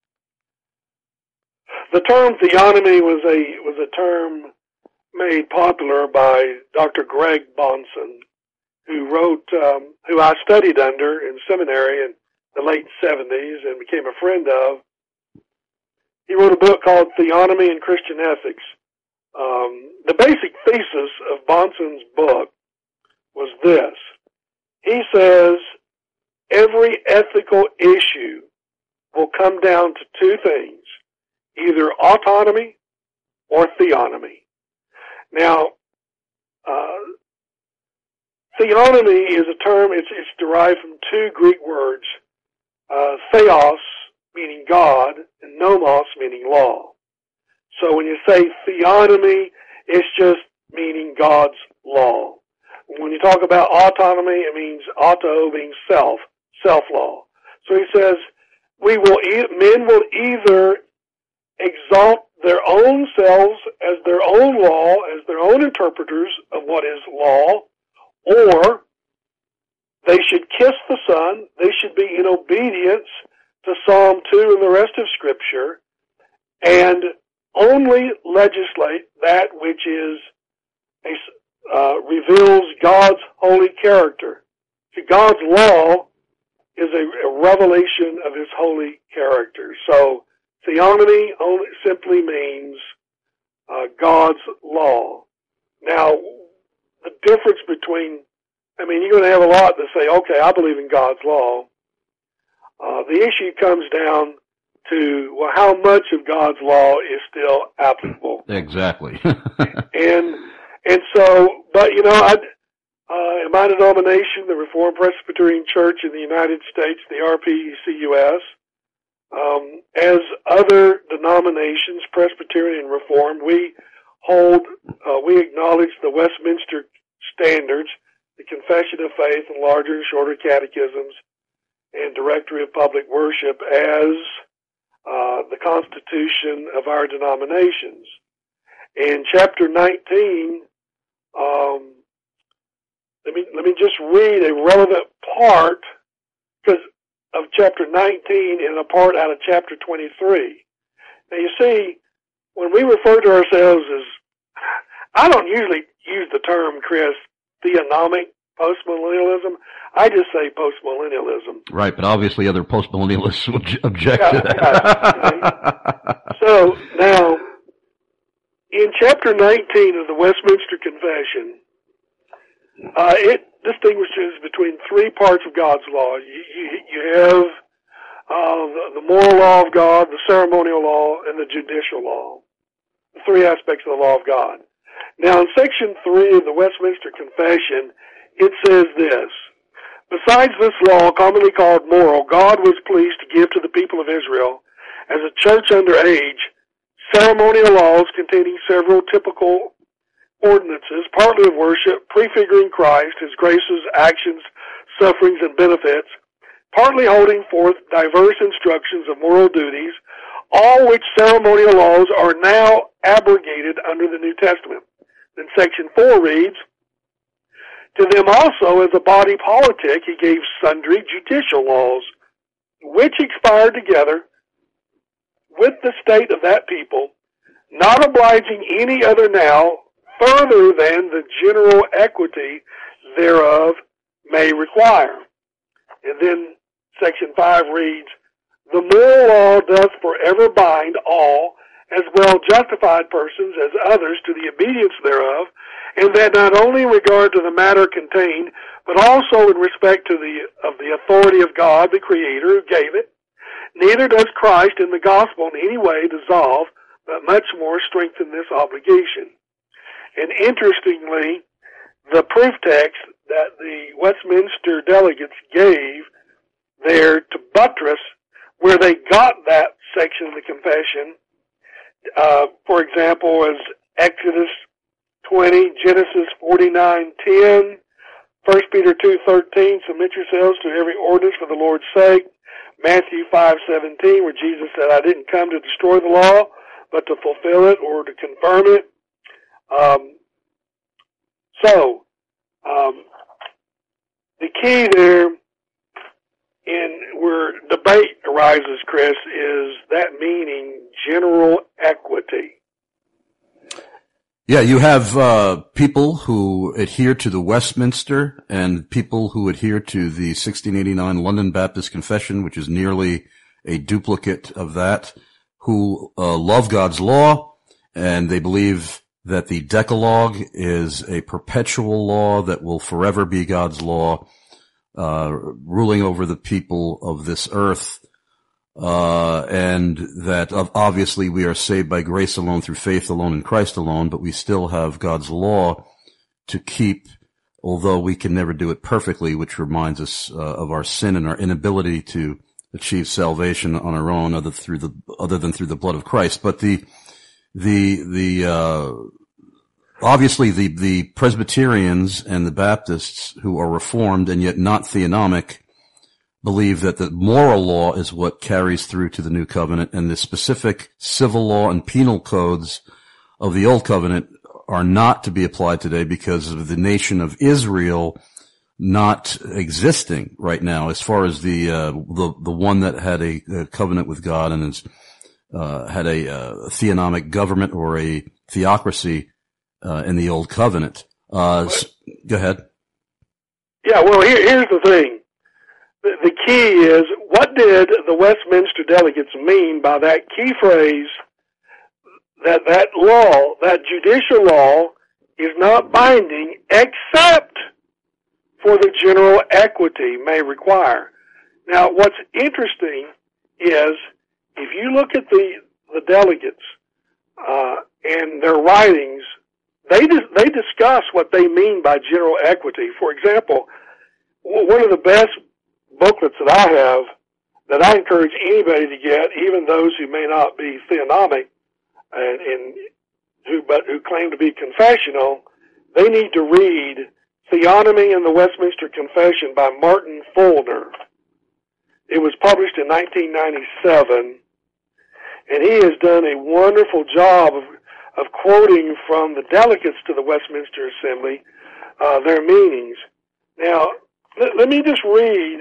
the term theonomy was a was a term made popular by Doctor Greg Bahnsen, who wrote, um, who I studied under in seminary in the late seventies and became a friend of. He wrote a book called Theonomy and Christian Ethics. Um, the basic thesis of Bahnsen's book was this. He says every ethical issue will come down to two things, either autonomy or theonomy. Now, uh, theonomy is a term, it's, it's derived from two Greek words, uh, theos, meaning God, and nomos, meaning law. So when you say theonomy, it's just meaning God's law. When you talk about autonomy, it means auto being self, self-law. So he says, we will, e- men will either exalt their own selves as their own law, as their own interpreters of what is law, or they should kiss the Son, they should be in obedience to Psalm two and the rest of Scripture, and only legislate that which is a, uh, reveals God's holy character. See, God's law is a, a revelation of His holy character. So theonomy only simply means uh, God's law. Now, the difference between, I mean, you're going to have a lot that say, okay, I believe in God's law. Uh, the issue comes down to, well, how much of God's law is still applicable? Exactly. and and so, but, you know, I, uh, in my denomination, the Reformed Presbyterian Church in the United States, the R P E C U S, um, as other denominations, Presbyterian and Reformed, we hold, uh, we acknowledge the Westminster Standards, the Confession of Faith, and larger and shorter catechisms, and Directory of Public Worship as uh, the constitution of our denominations. In chapter nineteen, um, let me let me just read a relevant part because of chapter nineteen and a part out of chapter twenty-three. Now you see, when we refer to ourselves as, I don't usually use the term, Chris, theonomic. postmillennialism. I just say postmillennialism. Right, but obviously other postmillennialists would object yeah, to that. Yeah. So now, in Chapter nineteen of the Westminster Confession, uh, it distinguishes between three parts of God's law. You, you, you have uh, the, the moral law of God, the ceremonial law, and the judicial law. The three aspects of the law of God. Now, in Section three of the Westminster Confession, it says this: besides this law, commonly called moral, God was pleased to give to the people of Israel, as a church under age, ceremonial laws containing several typical ordinances, partly of worship, prefiguring Christ, his graces, actions, sufferings, and benefits, partly holding forth diverse instructions of moral duties, all which ceremonial laws are now abrogated under the New Testament. Then Section four reads, to them also as a body politic he gave sundry judicial laws, which expired together with the state of that people, not obliging any other now further than the general equity thereof may require. And then Section five reads, the moral law doth forever bind all, as well justified persons as others, to the obedience thereof, and that not only in regard to the matter contained, but also in respect to the of the authority of God, the Creator, who gave it. Neither does Christ in the gospel in any way dissolve, but much more strengthen this obligation. And interestingly, the proof text that the Westminster delegates gave there to buttress where they got that section of the confession, uh, for example, is Exodus twenty, Genesis forty-nine ten, First Peter two thirteen, submit yourselves to every ordinance for the Lord's sake, Matthew five seventeen, where Jesus said, I didn't come to destroy the law, but to fulfill it or to confirm it. Um, so, um, the key there in where debate arises, Chris, is that meaning general equity. Yeah, you have uh, people who adhere to the Westminster and people who adhere to the sixteen eighty-nine London Baptist Confession, which is nearly a duplicate of that, who uh, love God's law, and they believe that the Decalogue is a perpetual law that will forever be God's law, uh, ruling over the people of this earth. Uh, and that obviously we are saved by grace alone, through faith alone, in Christ alone, but we still have God's law to keep, although we can never do it perfectly, which reminds us uh, of our sin and our inability to achieve salvation on our own, other through the other than through the blood of Christ. But the the the uh, obviously the the Presbyterians and the Baptists, who are Reformed and yet not theonomic, believe that the moral law is what carries through to the new covenant, and the specific civil law and penal codes of the old covenant are not to be applied today because of the nation of Israel not existing right now, as far as the uh, the the one that had a, a covenant with God and is, uh, had a uh, theonomic government or a theocracy uh, in the old covenant. Uh, so, go ahead. Yeah, well, here, here's the thing. The key is, what did the Westminster delegates mean by that key phrase that that law, that judicial law, is not binding except for the general equity may require? Now, what's interesting is, if you look at the, the delegates uh, and their writings, they dis- they discuss what they mean by general equity. For example, one of the best booklets that I have, that I encourage anybody to get, even those who may not be theonomic and, and who but who claim to be confessional, they need to read Theonomy in the Westminster Confession by Martin Fulner. It was published in nineteen ninety-seven, and he has done a wonderful job of, of quoting from the delegates to the Westminster Assembly uh, their meanings. Now, let, let me just read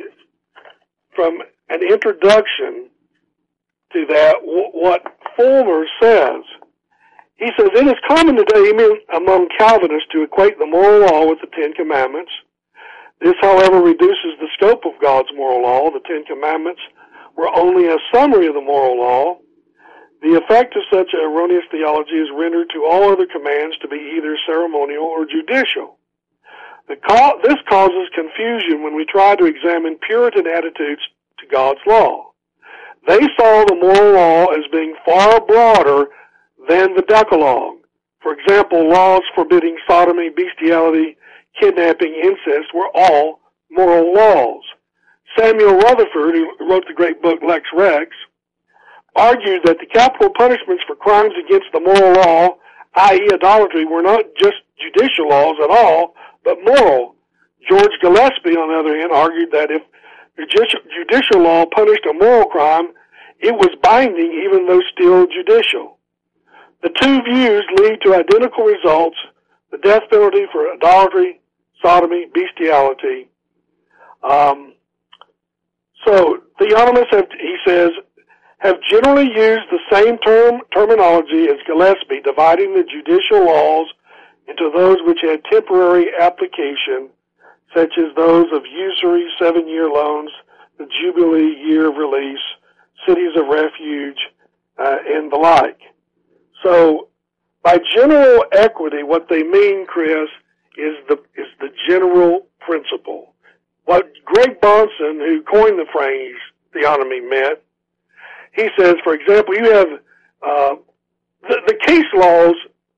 from an introduction to that, w- what Fulmer says. He says, it is common today among Calvinists to equate the moral law with the Ten Commandments, This, however, reduces the scope of God's moral law. The Ten Commandments were only a summary of the moral law. The effect of such erroneous theology is rendered to all other commands to be either ceremonial or judicial. The co- this causes confusion when we try to examine Puritan attitudes to God's law. They saw the moral law as being far broader than the Decalogue. For example, laws forbidding sodomy, bestiality, kidnapping, incest were all moral laws. Samuel Rutherford, who wrote the great book Lex Rex, argued that the capital punishments for crimes against the moral law, that is idolatry, were not just judicial laws at all, but moral. George Gillespie, on the other hand, argued that if judicial law punished a moral crime, it was binding even though still judicial. The two views lead to identical results: the death penalty for idolatry, sodomy, bestiality. Um, so, theonomists, have, he says, have generally used the same term terminology as Gillespie, dividing the judicial laws into those which had temporary application, such as those of usury, seven-year loans, the Jubilee year of release, cities of refuge, uh, and the like. So, by general equity, what they mean, Chris, is the is the general principle. What Greg Bahnsen, who coined the phrase theonomy, meant, he says, for example, you have uh, the, the case laws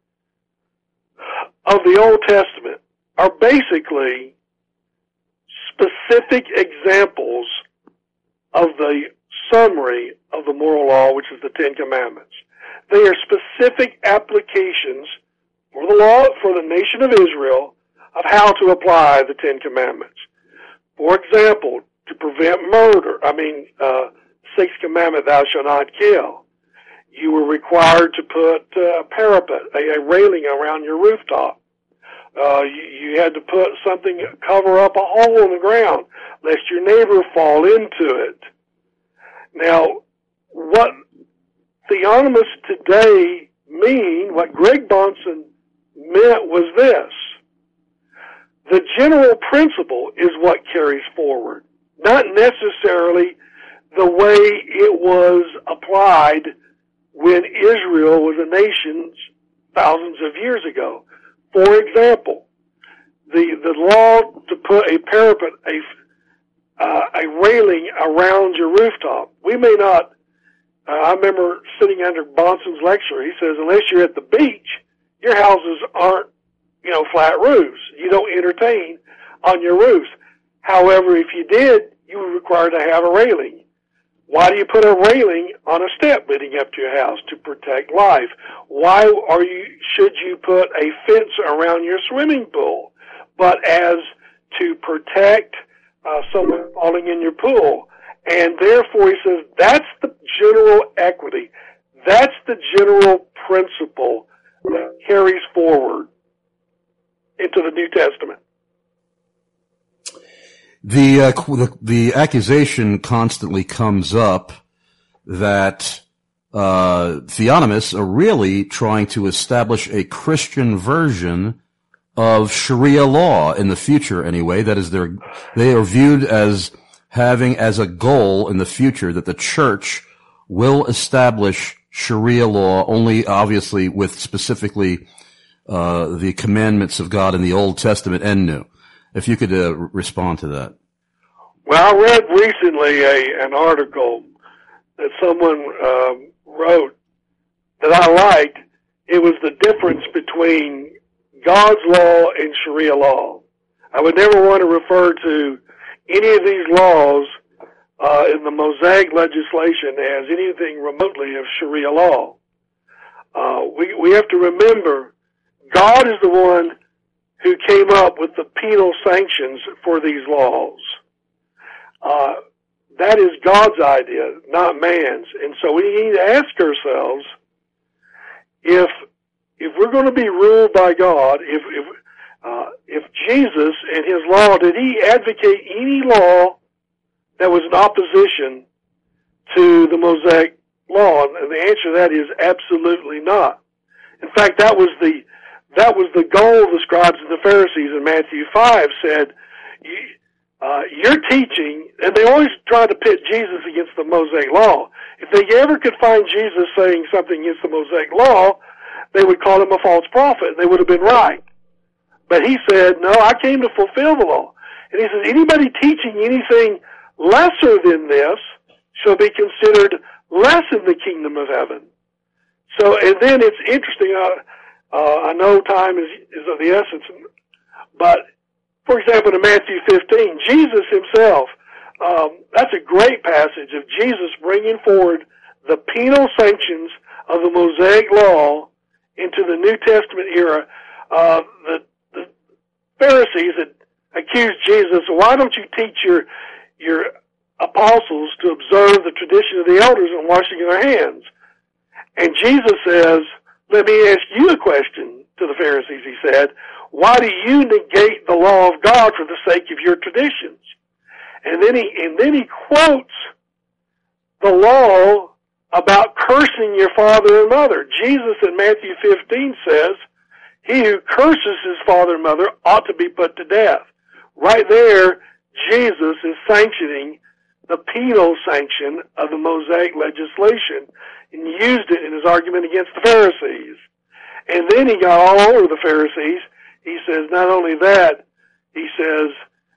of the Old Testament are basically specific examples of the summary of the moral law, which is the Ten Commandments. They are specific applications for the law, for the nation of Israel, of how to apply the Ten Commandments. For example, to prevent murder, I mean, uh, Sixth Commandment, thou shalt not kill. You were required to put uh, a parapet, a, a railing around your rooftop. Uh, you, you had to put something, cover up a hole in the ground, lest your neighbor fall into it. Now, what theonomists today mean, what Greg Bahnsen meant was this: the general principle is what carries forward, not necessarily the way it was applied when Israel was a nation thousands of years ago. For example, the the law to put a parapet, a uh, a railing around your rooftop. We may not. Uh, I remember sitting under Bahnsen's lecture. He says, unless you're at the beach, your houses aren't, you know, flat roofs. You don't entertain on your roofs. However, if you did, you were required to have a railing. Why do you put a railing on a step leading up to your house? To protect life. Why are you, should you put a fence around your swimming pool? But as to protect uh, someone falling in your pool. And therefore, he says, that's the general equity. That's the general principle that carries forward into the New Testament. The, uh, the the accusation constantly comes up that uh, theonomists are really trying to establish a Christian version of Sharia law in the future. Anyway, that is, they're they are viewed as having as a goal in the future that the church will establish Sharia law, only obviously with specifically uh, the commandments of God in the Old Testament and New. If you could uh, respond to that. Well, I read recently a, an article that someone um, wrote that I liked. It was the difference between God's law and Sharia law. I would never want to refer to any of these laws uh, in the Mosaic legislation as anything remotely of Sharia law. Uh, we, we have to remember God is the one who came up with the penal sanctions for these laws. Uh, that is God's idea, not man's. And so we need to ask ourselves, if if we're going to be ruled by God, if if, uh, if Jesus and his law, did he advocate any law that was in opposition to the Mosaic law? And the answer to that is absolutely not. In fact, that was the That was the goal of the scribes and the Pharisees in Matthew five, said, you, uh, you're teaching, and they always try to pit Jesus against the Mosaic Law. If they ever could find Jesus saying something against the Mosaic Law, they would call him a false prophet. They would have been right. But he said, no, I came to fulfill the law. And he says, anybody teaching anything lesser than this shall be considered less in the kingdom of heaven. So, and then it's interesting, uh, uh, I know time is, is of the essence, but, for example, in Matthew fifteen, Jesus himself, um, that's a great passage of Jesus bringing forward the penal sanctions of the Mosaic Law into the New Testament era. Uh, the, the Pharisees had accused Jesus, why don't you teach your, your apostles to observe the tradition of the elders in washing their hands? And Jesus says, let me ask you a question to the Pharisees, he said. Why do you negate the law of God for the sake of your traditions? And then he, and then he quotes the law about cursing your father and mother. Jesus in Matthew fifteen says, he who curses his father and mother ought to be put to death. Right there, Jesus is sanctioning the penal sanction of the Mosaic legislation and used it in his argument against the Pharisees. And then he got all over the Pharisees. He says, not only that, he says,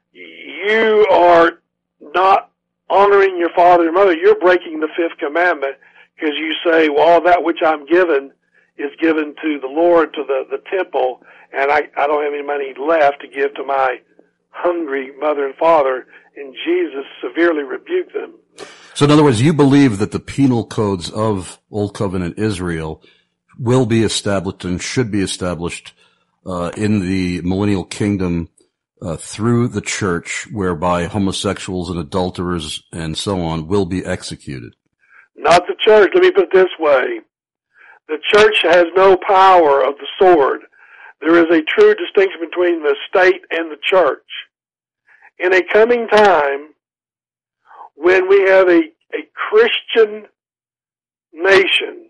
you are not honoring your father and mother. You're breaking the fifth commandment because you say, well, all that which I'm given is given to the Lord, to the, the temple, and I, I don't have any money left to give to my hungry mother and father. And Jesus severely rebuked them. So in other words, you believe that the penal codes of Old Covenant Israel will be established and should be established uh, in the millennial kingdom uh, through the church, whereby homosexuals and adulterers and so on will be executed. Not the church. Let me put it this way. The church has no power of the sword. There is a true distinction between the state and the church. In a coming time, when we have a, a Christian nation,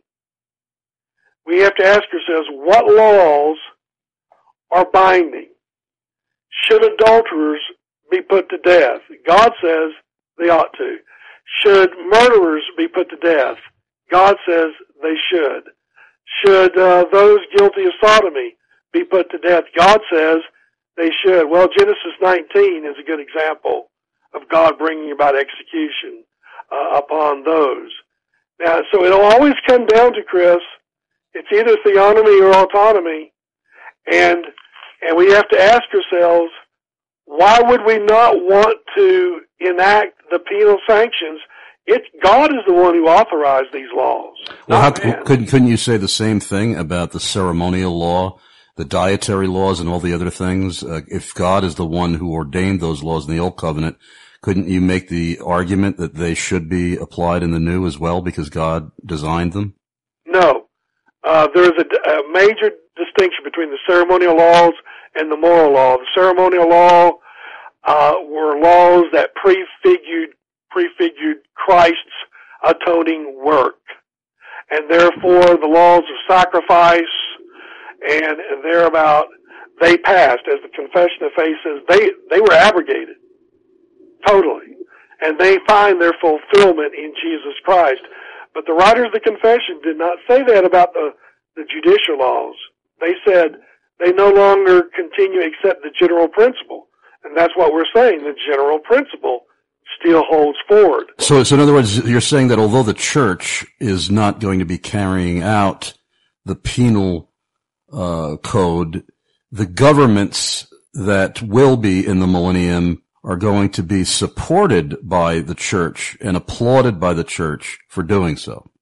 we have to ask ourselves, what laws are binding? Should adulterers be put to death? God says they ought to. Should murderers be put to death? God says they should. Should uh, those guilty of sodomy be put to death? God says they should. Well, Genesis nineteen is a good example of God bringing about execution uh, upon those. Now, so it'll always come down to, Chris, it's either theonomy or autonomy, and and we have to ask ourselves, why would we not want to enact the penal sanctions? It's God is the one who authorized these laws. Well, how, couldn't couldn't you say the same thing about the ceremonial law, the dietary laws, and all the other things? Uh, if God is the one who ordained those laws in the Old Covenant, couldn't you make the argument that they should be applied in the New as well because God designed them? No. Uh, there's a, a major distinction between the ceremonial laws and the moral law. The ceremonial law uh, were laws that prefigured prefigured Christ's atoning work. And therefore the laws of sacrifice and thereabout, they passed. As the Confession of Faith says, they, they were abrogated. Totally. And they find their fulfillment in Jesus Christ. But the writers of the Confession did not say that about the, the judicial laws. They said they no longer continue except the general principle. And that's what we're saying. The general principle still holds forward. So, so in other words, you're saying that although the church is not going to be carrying out the penal uh, code, the governments that will be in the millennium are going to be supported by the church and applauded by the church for doing so.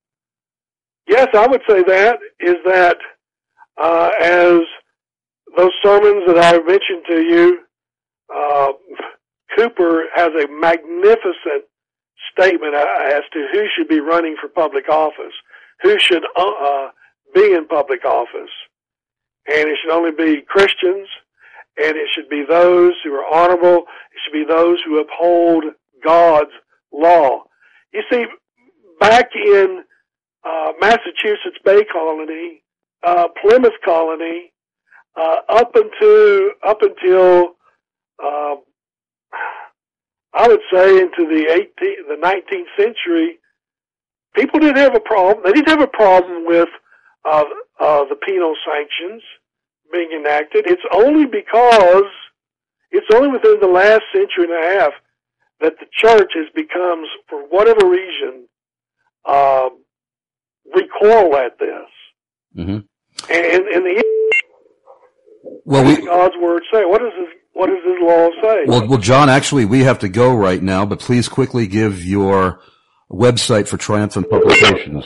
Yes, I would say that is that uh, as those sermons that I mentioned to you, uh, Cooper has a magnificent statement as to who should be running for public office, who should uh, be in public office. And it should only be Christians, and it should be those who are honorable. It should be those who uphold God's law. You see, back in uh, Massachusetts Bay Colony, uh, Plymouth Colony, uh, up until up until um, I would say into the eighteenth, the nineteenth century, people didn't have a problem. They didn't have a problem with uh, uh, the penal sanctions being enacted. It's only because it's only within the last century and a half that the church has become, for whatever reason, uh, recoil at this. Mm-hmm. And in the well, what we, does God's word say? What does His What does His law say? Well, well, John, actually, we have to go right now, but please quickly give your website for Triumphant Publications.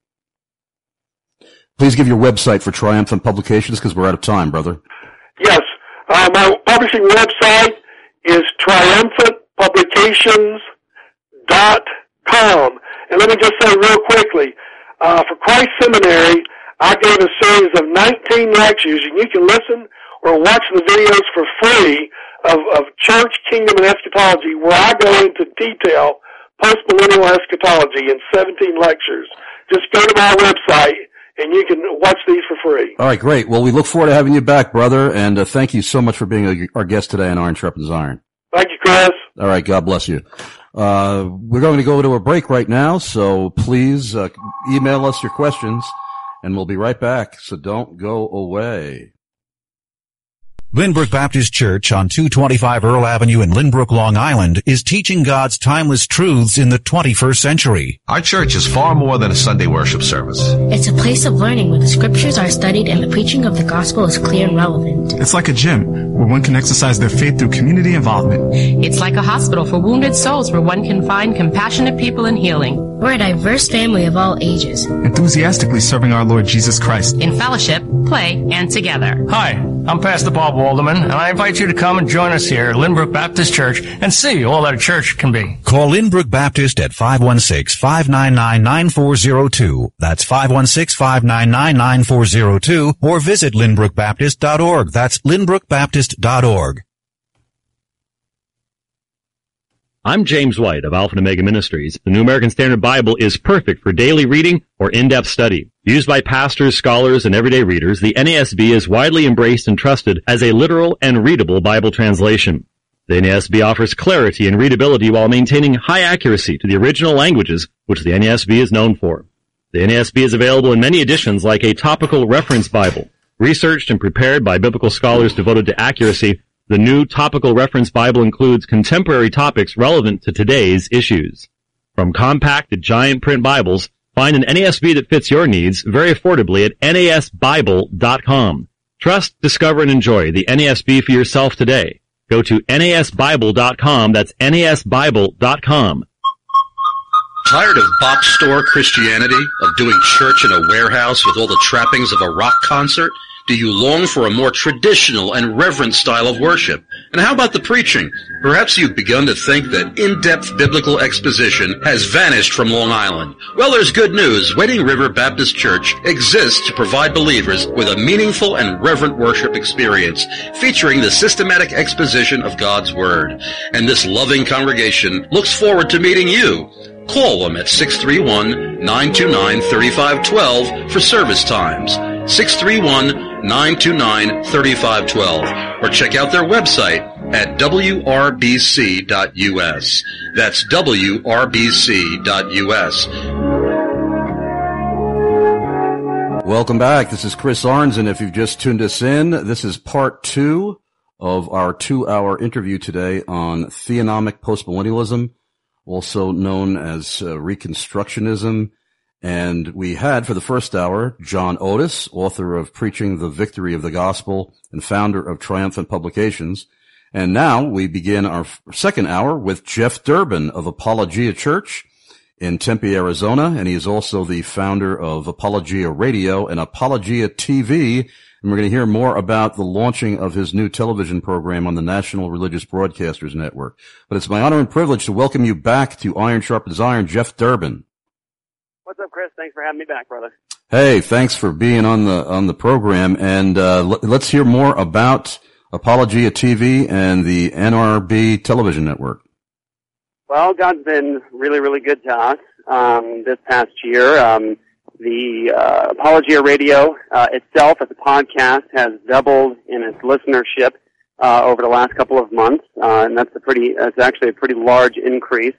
Please give your website for Triumphant Publications, because we're out of time, brother. Yes. Uh, my publishing website is triumphant publications dot com. And let me just say real quickly, uh, for Christ Seminary, I gave a series of nineteen lectures, and you can listen or watch the videos for free of, of church, kingdom, and eschatology, where I go into detail post-millennial eschatology in seventeen lectures. Just go to my website, and you can watch these for free. All right, great. Well, we look forward to having you back, brother, and uh, thank you so much for being a, our guest today on Iron Sharpens Iron. Thank you, Chris. All right, God bless you. Uh, we're going to go to a break right now, so please uh, email us your questions, and we'll be right back, so don't go away. Lynbrook Baptist Church on two twenty-five Earl Avenue in Lynbrook, Long Island is teaching God's timeless truths in the twenty-first century. Our church is far more than a Sunday worship service. It's a place of learning where the scriptures are studied and the preaching of the gospel is clear and relevant. It's like a gym where one can exercise their faith through community involvement. It's like a hospital for wounded souls where one can find compassionate people in healing. We're a diverse family of all ages, enthusiastically serving our Lord Jesus Christ in fellowship, play, and together. Hi, I'm Pastor Bob Walderman, and I invite you to come and join us here at Lynbrook Baptist Church and see all that a church can be. Call Lynbrook Baptist at five one six, five nine nine, nine four zero two. That's five one six, five nine nine, nine four zero two, or visit lynbrook baptist dot org. That's lynbrook baptist dot org. I'm James White of Alpha and Omega Ministries. The New American Standard Bible is perfect for daily reading or in-depth study. Used by pastors, scholars, and everyday readers, the N A S B is widely embraced and trusted as a literal and readable Bible translation. The N A S B offers clarity and readability while maintaining high accuracy to the original languages, which the N A S B is known for. The N A S B is available in many editions like a topical reference Bible. Researched and prepared by biblical scholars devoted to accuracy, the new Topical Reference Bible includes contemporary topics relevant to today's issues. From compact to giant print Bibles, find an N A S B that fits your needs very affordably at N A S Bible dot com. Trust, discover, and enjoy the N A S B for yourself today. Go to N A S Bible dot com. That's N A S Bible dot com. Tired of box store Christianity, of doing church in a warehouse with all the trappings of a rock concert? Do you long for a more traditional and reverent style of worship? And how about the preaching? Perhaps you've begun to think that in-depth biblical exposition has vanished from Long Island. Well, there's good news. Wading River Baptist Church exists to provide believers with a meaningful and reverent worship experience featuring the systematic exposition of God's Word. And this loving congregation looks forward to meeting you. Call them at six three one, nine two nine, three five one two for service times. six three one, nine two nine, three five one two, or check out their website at W R B C dot U S. That's W R B C dot U S. Welcome back. This is Chris Arns, and if you've just tuned us in, this is part two of our two-hour interview today on theonomic postmillennialism, also known as uh, Reconstructionism. And we had, for the first hour, John Otis, author of Preaching the Victory of the Gospel and founder of Triumphant Publications. And now we begin our second hour with Jeff Durbin of Apologia Church in Tempe, Arizona. And he is also the founder of Apologia Radio and Apologia T V. And we're going to hear more about the launching of his new television program on the National Religious Broadcasters Network. But it's my honor and privilege to welcome you back to Iron Sharpens Iron, Jeff Durbin. What's up, Chris? Thanks for having me back, brother. Hey, thanks for being on the on the program. And uh, l- let's hear more about Apologia T V and the N R B television network. Well, God's been really, really good to us um, this past year. Um, the uh, Apologia Radio uh, itself as a podcast has doubled in its listenership uh, over the last couple of months, uh, and that's a pretty, that's actually a pretty large increase.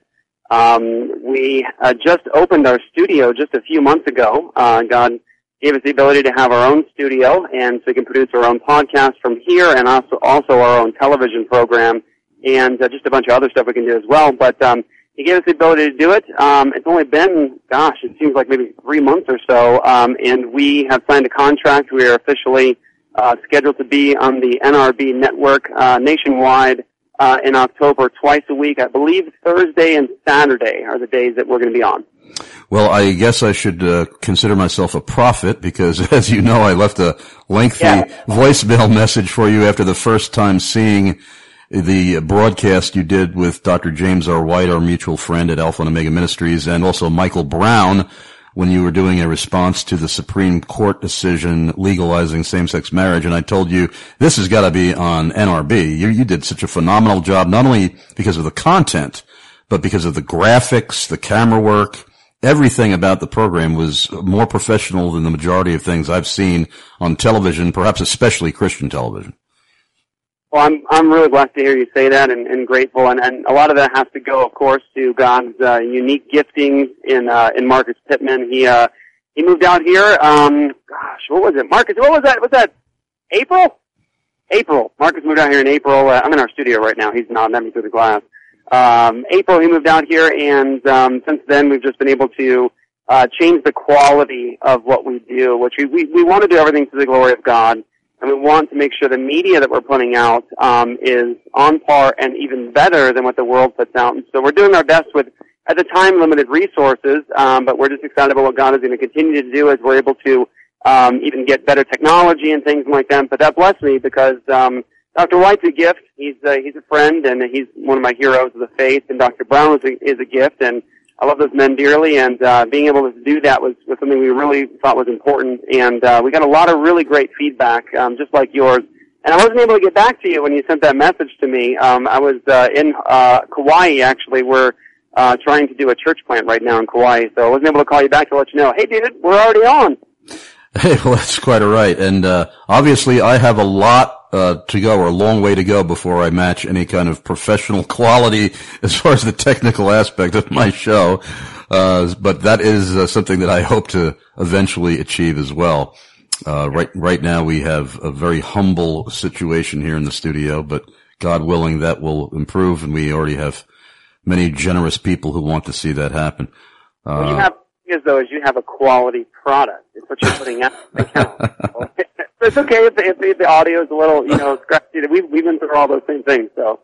Um, we uh, just opened our studio just a few months ago. Uh, God gave us the ability to have our own studio, and so we can produce our own podcast from here, and also also our own television program, and uh, just a bunch of other stuff we can do as well. But um, He gave us the ability to do it. Um, it's only been, gosh, it seems like maybe three months or so, um, and we have signed a contract. We are officially uh, scheduled to be on the N R B network uh, nationwide uh, in October, twice a week. I believe Thursday and Saturday are the days that we're going to be on. Well, I guess I should uh, consider myself a prophet because, as you know, I left a lengthy yeah. voicemail message for you after the first time seeing the broadcast you did with Doctor James R. White, our mutual friend at Alpha and Omega Ministries, and also Michael Brown when you were doing a response to the Supreme Court decision legalizing same-sex marriage. And I told you, this has got to be on N R B. You, you did such a phenomenal job, not only because of the content, but because of the graphics, the camera work. Everything about the program was more professional than the majority of things I've seen on television, perhaps especially Christian television. Well, I'm I'm really blessed to hear you say that, and, and grateful, and, and a lot of that has to go, of course, to God's uh, unique giftings in uh, in Marcus Pittman. He uh, he moved out here. Um, gosh, what was it, Marcus? What was that? Was that April? April. Marcus moved out here in April. Uh, I'm in our studio right now. He's nodding at me through the glass. Um, April, he moved out here, and um, since then we've just been able to uh, change the quality of what we do, which we, we we want to do everything to the glory of God. And we want to make sure the media that we're putting out um, is on par and even better than what the world puts out. And so we're doing our best with, at the time, limited resources, um, but we're just excited about what God is going to continue to do as we're able to um, even get better technology and things like that. But that blessed me because um, Doctor White's a gift. He's uh, he's a friend, and he's one of my heroes of the faith. And Doctor Brown is a, is a gift, and I love those men dearly, and uh, being able to do that was, was something we really thought was important, and uh, we got a lot of really great feedback, um, just like yours. And I wasn't able to get back to you when you sent that message to me. Um, I was uh, in uh, Kauai, actually. We're uh, trying to do a church plant right now in Kauai, so I wasn't able to call you back to let you know, hey, David, we're already on. Hey, well, that's quite all right. And uh, obviously I have a lot uh to go, or a long way to go before I match any kind of professional quality as far as the technical aspect of my show. Uh but that is uh, something that I hope to eventually achieve as well. Uh right right now we have a very humble situation here in the studio, but God willing that will improve, and we already have many generous people who want to see that happen. Uh What you have is though is you have a quality product. It's what you're putting out. It's okay if the, if the, the audio is a little, you know, scratchy. We've, we've been through all those same things, so.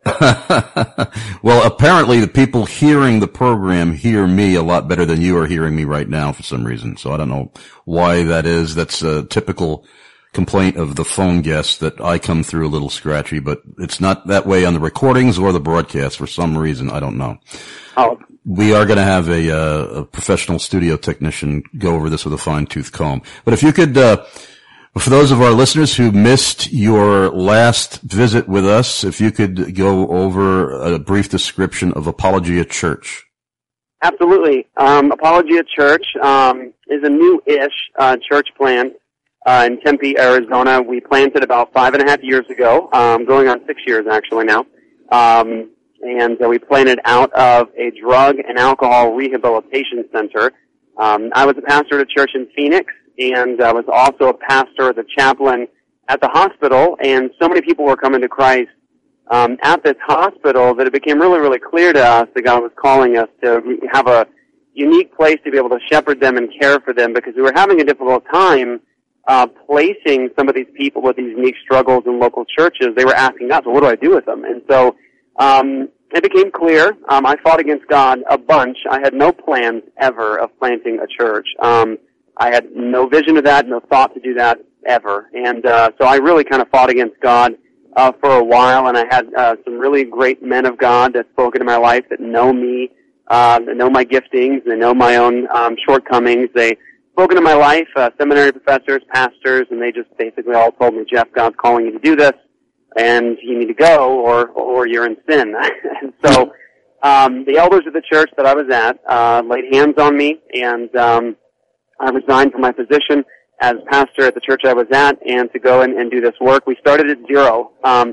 Well, apparently the people hearing the program hear me a lot better than you are hearing me right now for some reason. So I don't know why that is. That's a typical complaint of the phone guests that I come through a little scratchy, but it's not that way on the recordings or the broadcast for some reason. I don't know. Oh. We are going to have a, uh, a professional studio technician go over this with a fine-tooth comb. But if you could, uh, for those of our listeners who missed your last visit with us, if you could go over a brief description of Apologia Church. Absolutely. Um, Apologia Church um, is a new-ish uh, church plant uh, in Tempe, Arizona. We planted about five and a half years ago, um, going on six years actually now. Um, and uh, we planted out of a drug and alcohol rehabilitation center. Um, I was a pastor at a church in Phoenix, and I uh, was also a pastor, the chaplain at the hospital, and so many people were coming to Christ um, at this hospital that it became really, really clear to us that God was calling us to have a unique place to be able to shepherd them and care for them, because we were having a difficult time uh, placing some of these people with these unique struggles in local churches. They were asking us, well, what do I do with them? And so um, it became clear. Um, I fought against God a bunch. I had no plans ever of planting a church. Um, I had no vision of that, no thought to do that ever. And uh, so I really kind of fought against God uh, for a while, and I had uh, some really great men of God that spoke into my life that know me, uh, that know my giftings, they know my own um, shortcomings. They spoke into my life, uh, seminary professors, pastors, and they just basically all told me, Jeff, God's calling you to do this, and you need to go, or or you're in sin. And so um, the elders of the church that I was at uh, laid hands on me, and um, I resigned from my position as pastor at the church I was at, and to go and, and do this work. We started at zero. Um,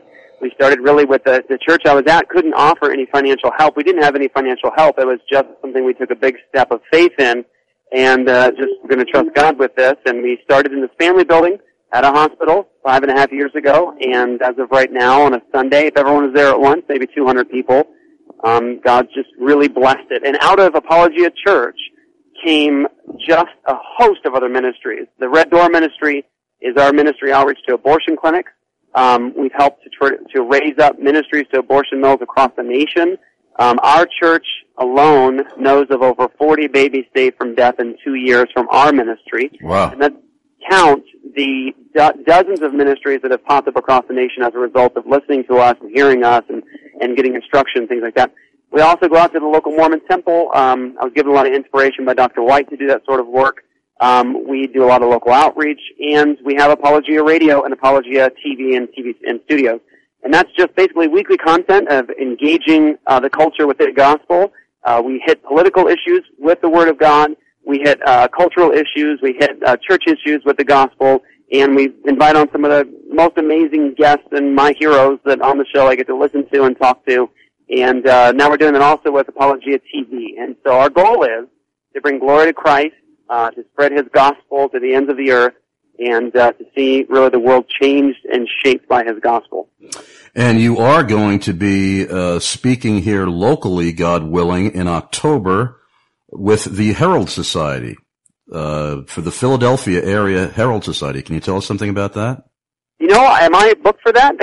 we started really with the, the church I was at couldn't offer any financial help. We didn't have any financial help. It was just something we took a big step of faith in, and uh, just going to trust God with this. And we started in this family building at a hospital five and a half years ago, and as of right now, on a Sunday, if everyone was there at once, maybe two hundred people, um, God's just really blessed it. And out of Apologia Church came just a host of other ministries. The Red Door Ministry is our ministry outreach to abortion clinics. Um, we've helped to, tr- to raise up ministries to abortion mills across the nation. Um, our church alone knows of over forty babies saved from death in two years from our ministry. Wow. And that count the do- dozens of ministries that have popped up across the nation as a result of listening to us and hearing us and, and getting instruction, things like that. We also go out to the local Mormon temple. Um, I was given a lot of inspiration by Doctor White to do that sort of work. Um, we do a lot of local outreach, and we have Apologia Radio and Apologia T V and T V and studios. And that's just basically weekly content of engaging uh, the culture with the gospel. Uh, we hit political issues with the Word of God. We hit uh, cultural issues. We hit uh, church issues with the gospel. And we invite on some of the most amazing guests and my heroes that on the show I get to listen to and talk to. And uh, now we're doing it also with Apologia T V. And so our goal is to bring glory to Christ, uh, to spread His gospel to the ends of the earth, and uh, to see really the world changed and shaped by His gospel. And you are going to be uh, speaking here locally, God willing, in October with the Herald Society, uh, for the Philadelphia Area Herald Society. Can you tell us something about that? You know, am I booked for that?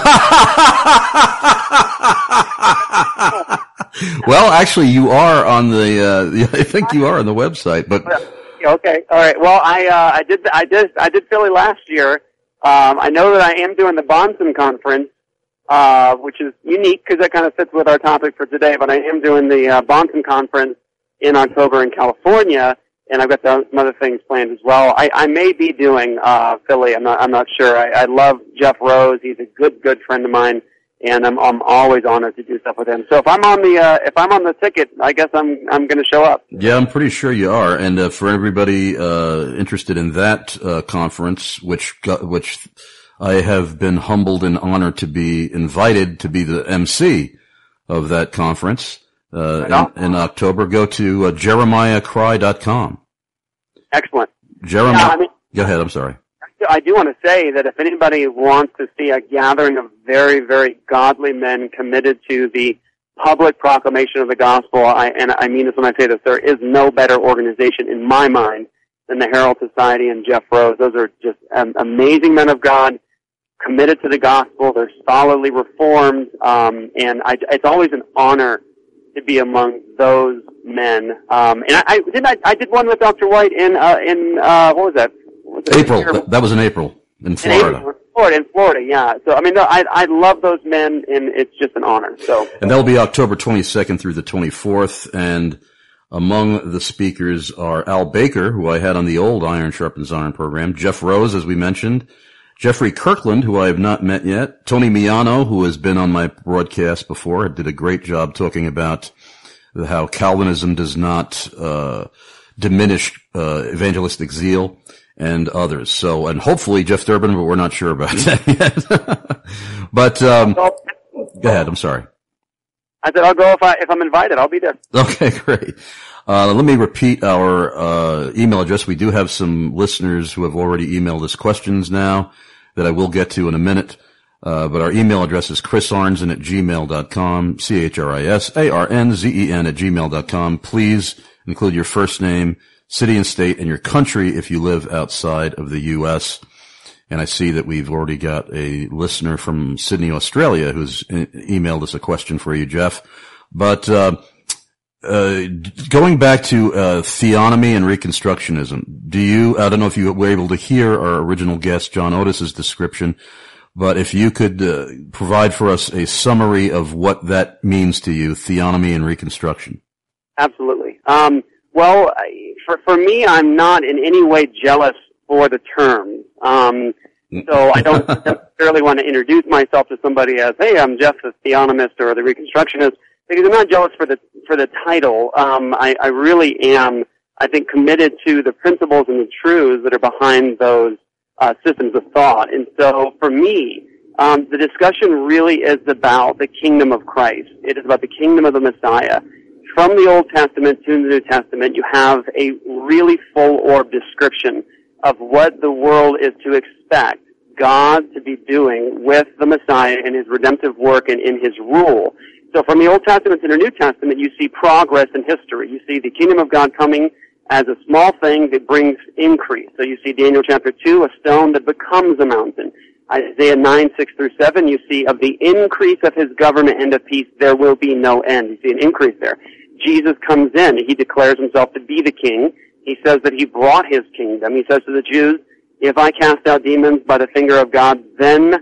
Well, actually, you are on the, uh, I think you are on the website, but. Okay, all right. Well, I, uh, I did, I did, I did Philly last year. Um, I know that I am doing the Bonson Conference, uh, which is unique because that kind of fits with our topic for today, but I am doing the, uh, Bonson Conference in October in California, and I've got some other things planned as well. I, I may be doing, uh, Philly. I'm not, I'm not sure. I, I love Jeff Rose. He's a good, good friend of mine, and I'm, I'm always honored to do stuff with him. So if I'm on the, uh, if I'm on the ticket, I guess I'm, I'm going to show up. Yeah, I'm pretty sure you are. And, uh, for everybody, uh, interested in that, uh, conference, which, got, which I have been humbled and honored to be invited to be the M C of that conference, uh, in, in October, go to, uh, jeremiah cry dot com. Excellent. Jeremiah, yeah, I mean, go ahead, I'm sorry. I do want to say that if anybody wants to see a gathering of very, very godly men committed to the public proclamation of the gospel, I, and I mean this when I say this, there is no better organization in my mind than the Herald Society and Jeff Rose. Those are just um, amazing men of God, committed to the gospel. They're solidly reformed, um, and I, it's always an honor to be among those men. Um, and I, I did I, I did one with Doctor White in uh, in uh, what was that? Was it April. That, that was in April in Florida. In April, Florida, in Florida, yeah. So I mean, no, I I love those men, and it's just an honor. So. And that'll be October twenty-second through the twenty-fourth, and among the speakers are Al Baker, who I had on the old Iron Sharpens Iron program, Jeff Rose, as we mentioned, Jeffrey Kirkland, who I have not met yet, Tony Miano, who has been on my broadcast before, did a great job talking about how Calvinism does not uh diminish uh evangelistic zeal, and others. So, and hopefully Jeff Durbin, but we're not sure about that yet. But um go ahead, I'm sorry. I said I'll go if I if I'm invited. I'll be there. Okay, great. Uh, let me repeat our uh email address. We do have some listeners who have already emailed us questions now that I will get to in a minute. Uh, but our email address is chrisarnzen at gmail dot com, C H R I S A R N Z E N at gmail dot com. Please include your first name, city and state, and your country if you live outside of the U S. And I see that we've already got a listener from Sydney, Australia, who's e- emailed us a question for you, Jeff. But uh Uh, going back to, uh, theonomy and reconstructionism, do you, I don't know if you were able to hear our original guest, John Otis's description, but if you could, uh, provide for us a summary of what that means to you, theonomy and reconstruction. Absolutely. Um, well, for, for me, I'm not in any way jealous for the terms. Um, so I don't necessarily want to introduce myself to somebody as, hey, I'm Jeff the theonomist or the reconstructionist, because I'm not jealous for the for the title. Um, I, I really am, I think, committed to the principles and the truths that are behind those uh, systems of thought. And so, for me, Um, the discussion really is about the kingdom of Christ. It is about the kingdom of the Messiah. From the Old Testament to the New Testament, you have a really full-orb description of what the world is to expect God to be doing with the Messiah in his redemptive work and in his rule. So from the Old Testament to the New Testament, you see progress in history. You see the kingdom of God coming as a small thing that brings increase. So you see Daniel chapter two, a stone that becomes a mountain. Isaiah nine, six through seven, you see of the increase of his government and of peace, there will be no end. You see an increase there. Jesus comes in. He declares himself to be the king. He says that he brought his kingdom. He says to the Jews, if I cast out demons by the finger of God, then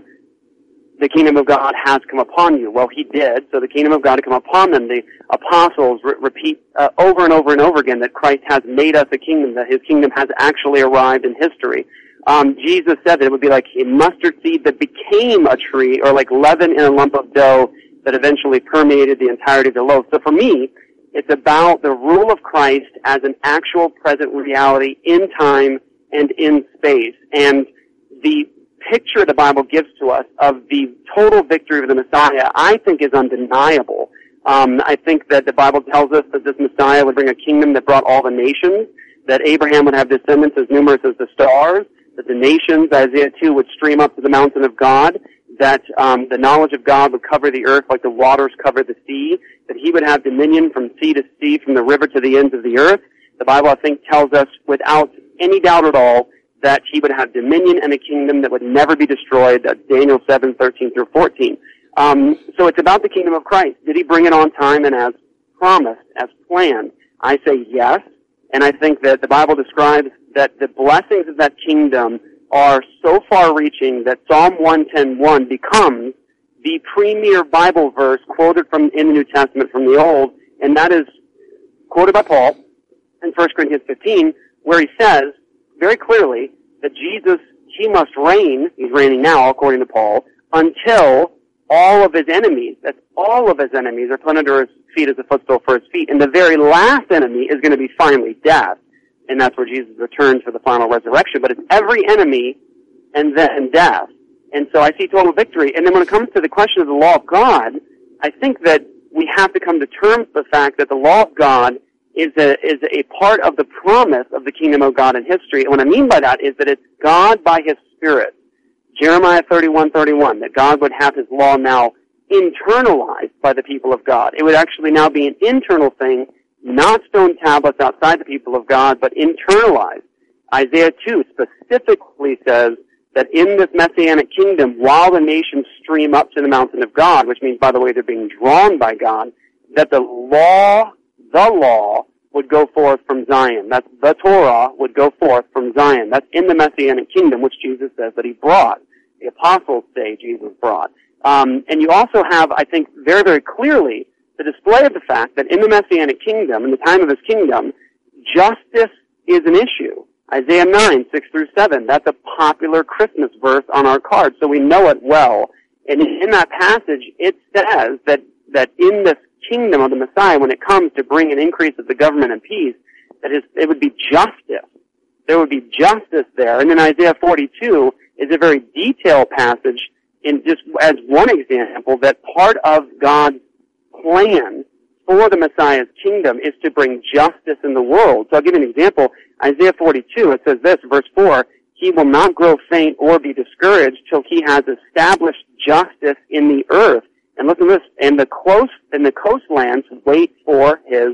the kingdom of God has come upon you. Well, he did. So the kingdom of God had come upon them. The apostles re- repeat uh, over and over and over again that Christ has made us a kingdom, that his kingdom has actually arrived in history. Um, Jesus said that it would be like a mustard seed that became a tree, or like leaven in a lump of dough that eventually permeated the entirety of the loaf. So for me, it's about the rule of Christ as an actual present reality in time and in space. And the picture the Bible gives to us of the total victory of the Messiah, I think, is undeniable. Um, I think that the Bible tells us that this Messiah would bring a kingdom that brought all the nations, that Abraham would have descendants as numerous as the stars, that the nations, Isaiah two, would stream up to the mountain of God, that um, the knowledge of God would cover the earth like the waters cover the sea, that he would have dominion from sea to sea, from the river to the ends of the earth. The Bible, I think, tells us without any doubt at all that he would have dominion and a kingdom that would never be destroyed. That's Daniel seven, thirteen through fourteen. Um, so it's about the kingdom of Christ. Did he bring it on time and as promised, as planned? I say yes, and I think that the Bible describes that the blessings of that kingdom are so far-reaching that Psalm one ten one becomes the premier Bible verse quoted from in the New Testament from the Old, and that is quoted by Paul in First Corinthians fifteen, where he says very clearly that Jesus, he must reign, he's reigning now according to Paul, until all of his enemies, that's all of his enemies, are put under his feet as a footstool for his feet. And the very last enemy is going to be finally death. And that's where Jesus returns for the final resurrection. But it's every enemy and then death. And so I see total victory. And then when it comes to the question of the law of God, I think that we have to come to terms with the fact that the law of God is a, is a part of the promise of the kingdom of God in history. And what I mean by that is that it's God by his Spirit. Jeremiah thirty-one thirty-one, that God would have his law now internalized by the people of God. It would actually now be an internal thing, not stone tablets outside the people of God, but internalized. Isaiah two specifically says that in this Messianic kingdom, while the nations stream up to the mountain of God, which means, by the way, they're being drawn by God, that the law, the law, would go forth from Zion. That's the Torah would go forth from Zion. That's in the Messianic kingdom, which Jesus says that he brought. The apostles say Jesus brought. Um, and you also have, I think, very, very clearly the display of the fact that in the Messianic kingdom, in the time of his kingdom, justice is an issue. Isaiah nine, six through seven, that's a popular Christmas verse on our card, so we know it well. And in that passage, it says that, that in this kingdom of the Messiah, when it comes to bring an increase of the government and peace, that is, it would be justice. There would be justice there. And then Isaiah forty-two is a very detailed passage in just as one example that part of God's plan for the Messiah's kingdom is to bring justice in the world. So I'll give you an example. Isaiah forty-two, it says this, verse four, he will not grow faint or be discouraged till he has established justice in the earth. And listen to this, and the close and the coastlands wait for his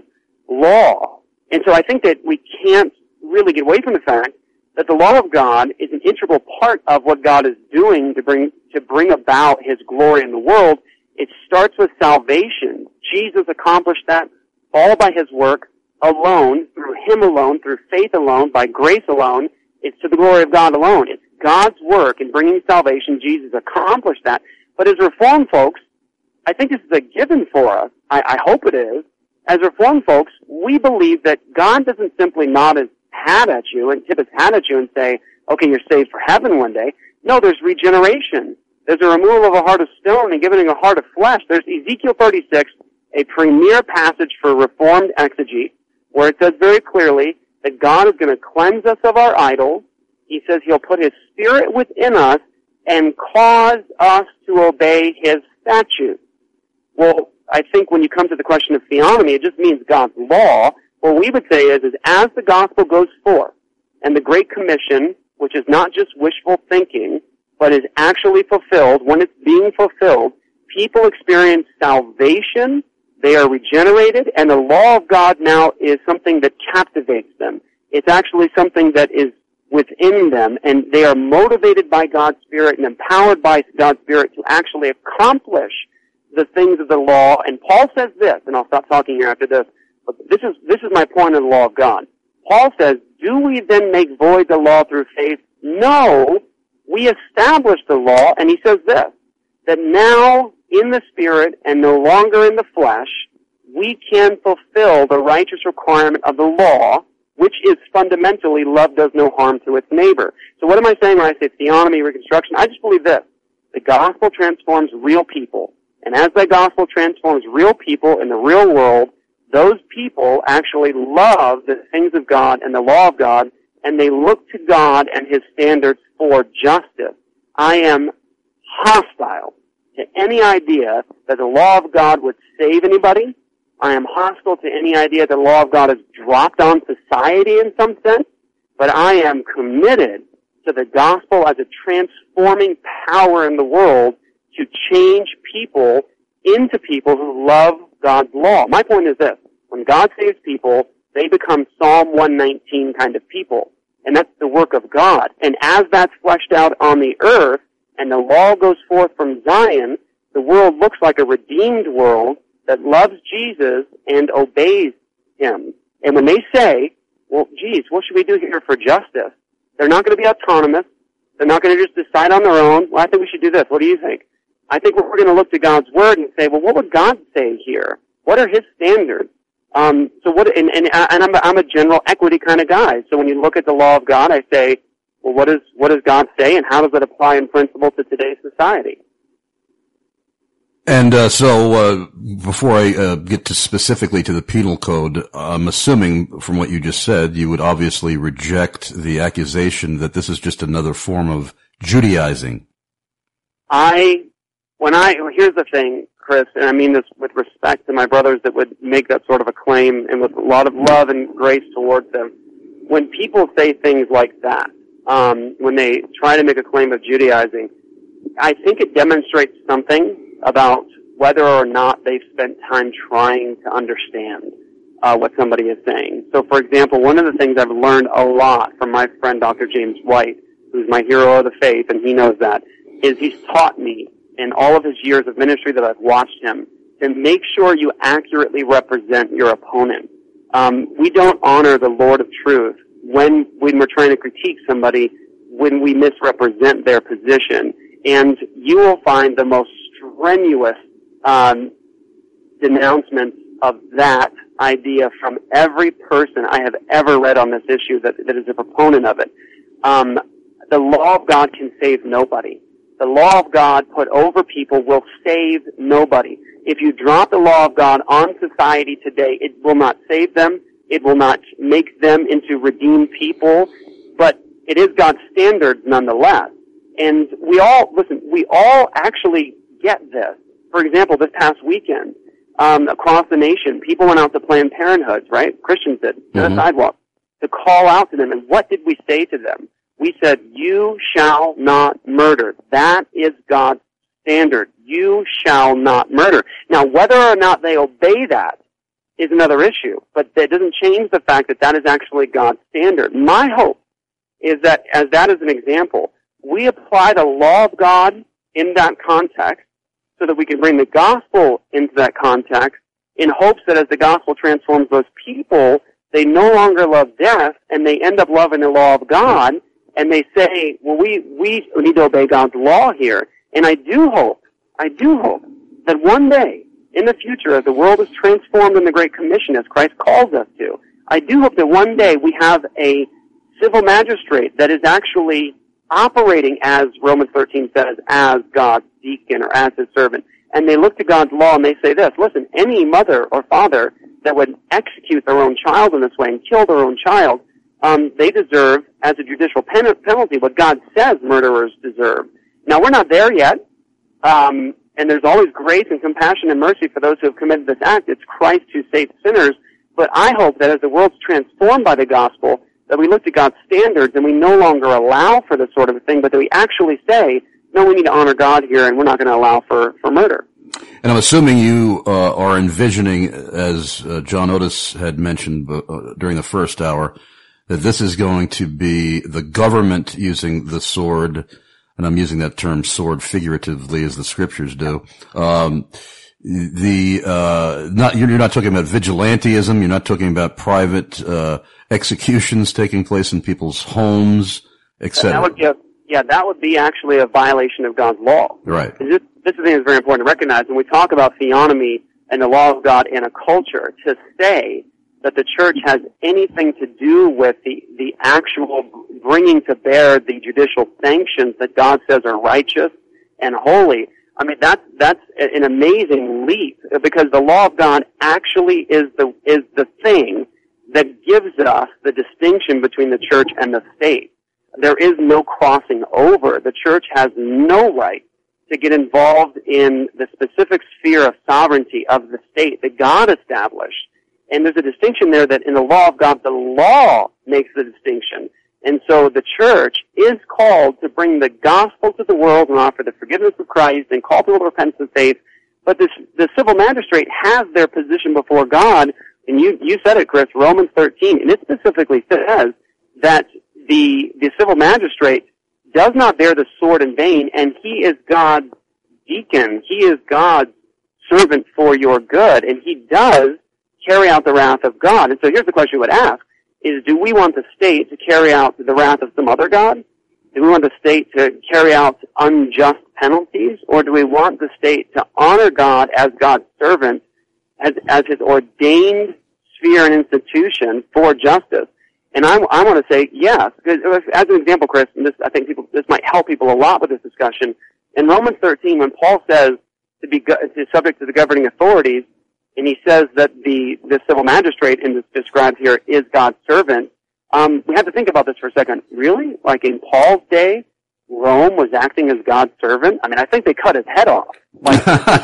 law. And so I think that we can't really get away from the fact that the law of God is an integral part of what God is doing to bring to bring about his glory in the world. It starts with salvation. Jesus accomplished that all by his work alone, through him alone, through faith alone, by grace alone. It's to the glory of God alone. It's God's work in bringing salvation. Jesus accomplished that. But as Reformed folks, I think this is a given for us. I, I hope it is. As Reformed folks, we believe that God doesn't simply nod his hat at you and tip his hat at you and say, okay, you're saved for heaven one day. No, there's regeneration. There's a removal of a heart of stone and giving a heart of flesh. There's Ezekiel thirty-six, a premier passage for Reformed exegetes, where it says very clearly that God is going to cleanse us of our idols. He says he'll put his Spirit within us, and cause us to obey his statutes. Well, I think when you come to the question of theonomy, it just means God's law. What we would say is, is as the gospel goes forth, and the Great Commission, which is not just wishful thinking, but is actually fulfilled, when it's being fulfilled, people experience salvation, they are regenerated, and the law of God now is something that captivates them. It's actually something that is within them, and they are motivated by God's Spirit and empowered by God's Spirit to actually accomplish the things of the law. And Paul says this, and I'll stop talking here after this, but this is, this is my point on the law of God. Paul says, do we then make void the law through faith? No, we establish the law, and he says this, that now in the Spirit and no longer in the flesh, we can fulfill the righteous requirement of the law, which is fundamentally love does no harm to its neighbor. So what am I saying when I say theonomy, reconstruction? I just believe this. The gospel transforms real people. And as the gospel transforms real people in the real world, those people actually love the things of God and the law of God, and they look to God and his standards for justice. I am hostile to any idea that the law of God would save anybody. I am hostile to any idea that the law of God has dropped on society in some sense, but I am committed to the gospel as a transforming power in the world to change people into people who love God's law. My point is this. When God saves people, they become Psalm one nineteen kind of people. And that's the work of God. And as that's fleshed out on the earth, and the law goes forth from Zion, the world looks like a redeemed world that loves Jesus and obeys him. And when they say, well, geez, what should we do here for justice? They're not going to be autonomous. They're not going to just decide on their own. Well, I think we should do this. What do you think? I think we're going to look to God's Word and say, well, what would God say here? What are his standards? Um, so what, and, and, and I'm, a, I'm a general equity kind of guy. So when you look at the law of God, I say, well, what, is, what does God say, and how does it apply in principle to today's society? And uh, so uh, before I uh, get to specifically to the penal code, I'm assuming from what you just said, you would obviously reject the accusation that this is just another form of Judaizing. I, when I, here's the thing, Chris, and I mean this with respect to my brothers that would make that sort of a claim and with a lot of love and grace towards them. When people say things like that, um, when they try to make a claim of Judaizing, I think it demonstrates something about whether or not they've spent time trying to understand uh, what somebody is saying. So, for example, one of the things I've learned a lot from my friend Doctor James White, who's my hero of the faith, and he knows that, is he's taught me in all of his years of ministry that I've watched him to make sure you accurately represent your opponent. Um, we don't honor the Lord of truth when, when we're trying to critique somebody, when we misrepresent their position. And you will find the most strenuous um, denouncements of that idea from every person I have ever read on this issue that, that is a proponent of it. Um, the law of God can save nobody. The law of God put over people will save nobody. If you drop the law of God on society today, it will not save them. It will not make them into redeemed people. But it is God's standards nonetheless. And we all, listen, we all actually get this. For example, this past weekend, um, across the nation, people went out to Planned Parenthoods, right? Christians did, mm-hmm. on the sidewalk, to call out to them. And what did we say to them? We said, you shall not murder. That is God's standard. You shall not murder. Now, whether or not they obey that is another issue, but that doesn't change the fact that that is actually God's standard. My hope is that, as that is an example, we apply the law of God in that context so that we can bring the gospel into that context in hopes that as the gospel transforms those people, they no longer love death and they end up loving the law of God. And they say, well, we, we need to obey God's law here. And I do hope, I do hope that one day in the future, as the world is transformed in the Great Commission, as Christ calls us to, I do hope that one day we have a civil magistrate that is actually operating, as Romans thirteen says, as God's deacon or as his servant. And they look to God's law and they say this, listen, any mother or father that would execute their own child in this way and kill their own child, Um, they deserve, as a judicial pen- penalty, what God says murderers deserve. Now, we're not there yet, um, and there's always grace and compassion and mercy for those who have committed this act. It's Christ who saves sinners. But I hope that as the world's transformed by the gospel, that we look to God's standards and we no longer allow for this sort of thing, but that we actually say, no, we need to honor God here, and we're not going to allow for, for murder. And I'm assuming you uh, are envisioning, as uh, John Otis had mentioned uh, during the first hour, that this is going to be the government using the sword, and I'm using that term sword figuratively as the scriptures do. Um, the uh, not you're not talking about vigilantism. You're not talking about private uh, executions taking place in people's homes, et cetera. That would be a, yeah, that would be actually a violation of God's law. Right. This, this is thing that's very important to recognize when we talk about theonomy and the law of God in a culture. To say that the church has anything to do with the the actual bringing to bear the judicial sanctions that God says are righteous and holy. I mean, that's, that's an amazing leap, because the law of God actually is the, is the thing that gives us the distinction between the church and the state. There is no crossing over. The church has no right to get involved in the specific sphere of sovereignty of the state that God established. And there's a distinction there that in the law of God, the law makes the distinction. And so the church is called to bring the gospel to the world and offer the forgiveness of Christ and call people to repentance and faith. But this, the civil magistrate has their position before God. And you, you said it, Chris, Romans thirteen, and it specifically says that the, the civil magistrate does not bear the sword in vain, and he is God's deacon. He is God's servant for your good, and he does carry out the wrath of God. And so here's the question you would ask. Is, do we want the state to carry out the wrath of some other god? Do we want the state to carry out unjust penalties? Or do we want the state to honor God as God's servant, as, as his ordained sphere and institution for justice? And I, I want to say yes. Because as an example, Chris, and this, I think people, this might help people a lot with this discussion. In Romans thirteen, when Paul says to be, to subject to the governing authorities, and he says that the, the civil magistrate in this described here is God's servant, um, we have to think about this for a second. Really? Like in Paul's day, Rome was acting as God's servant? I mean, I think they cut his head off. Like,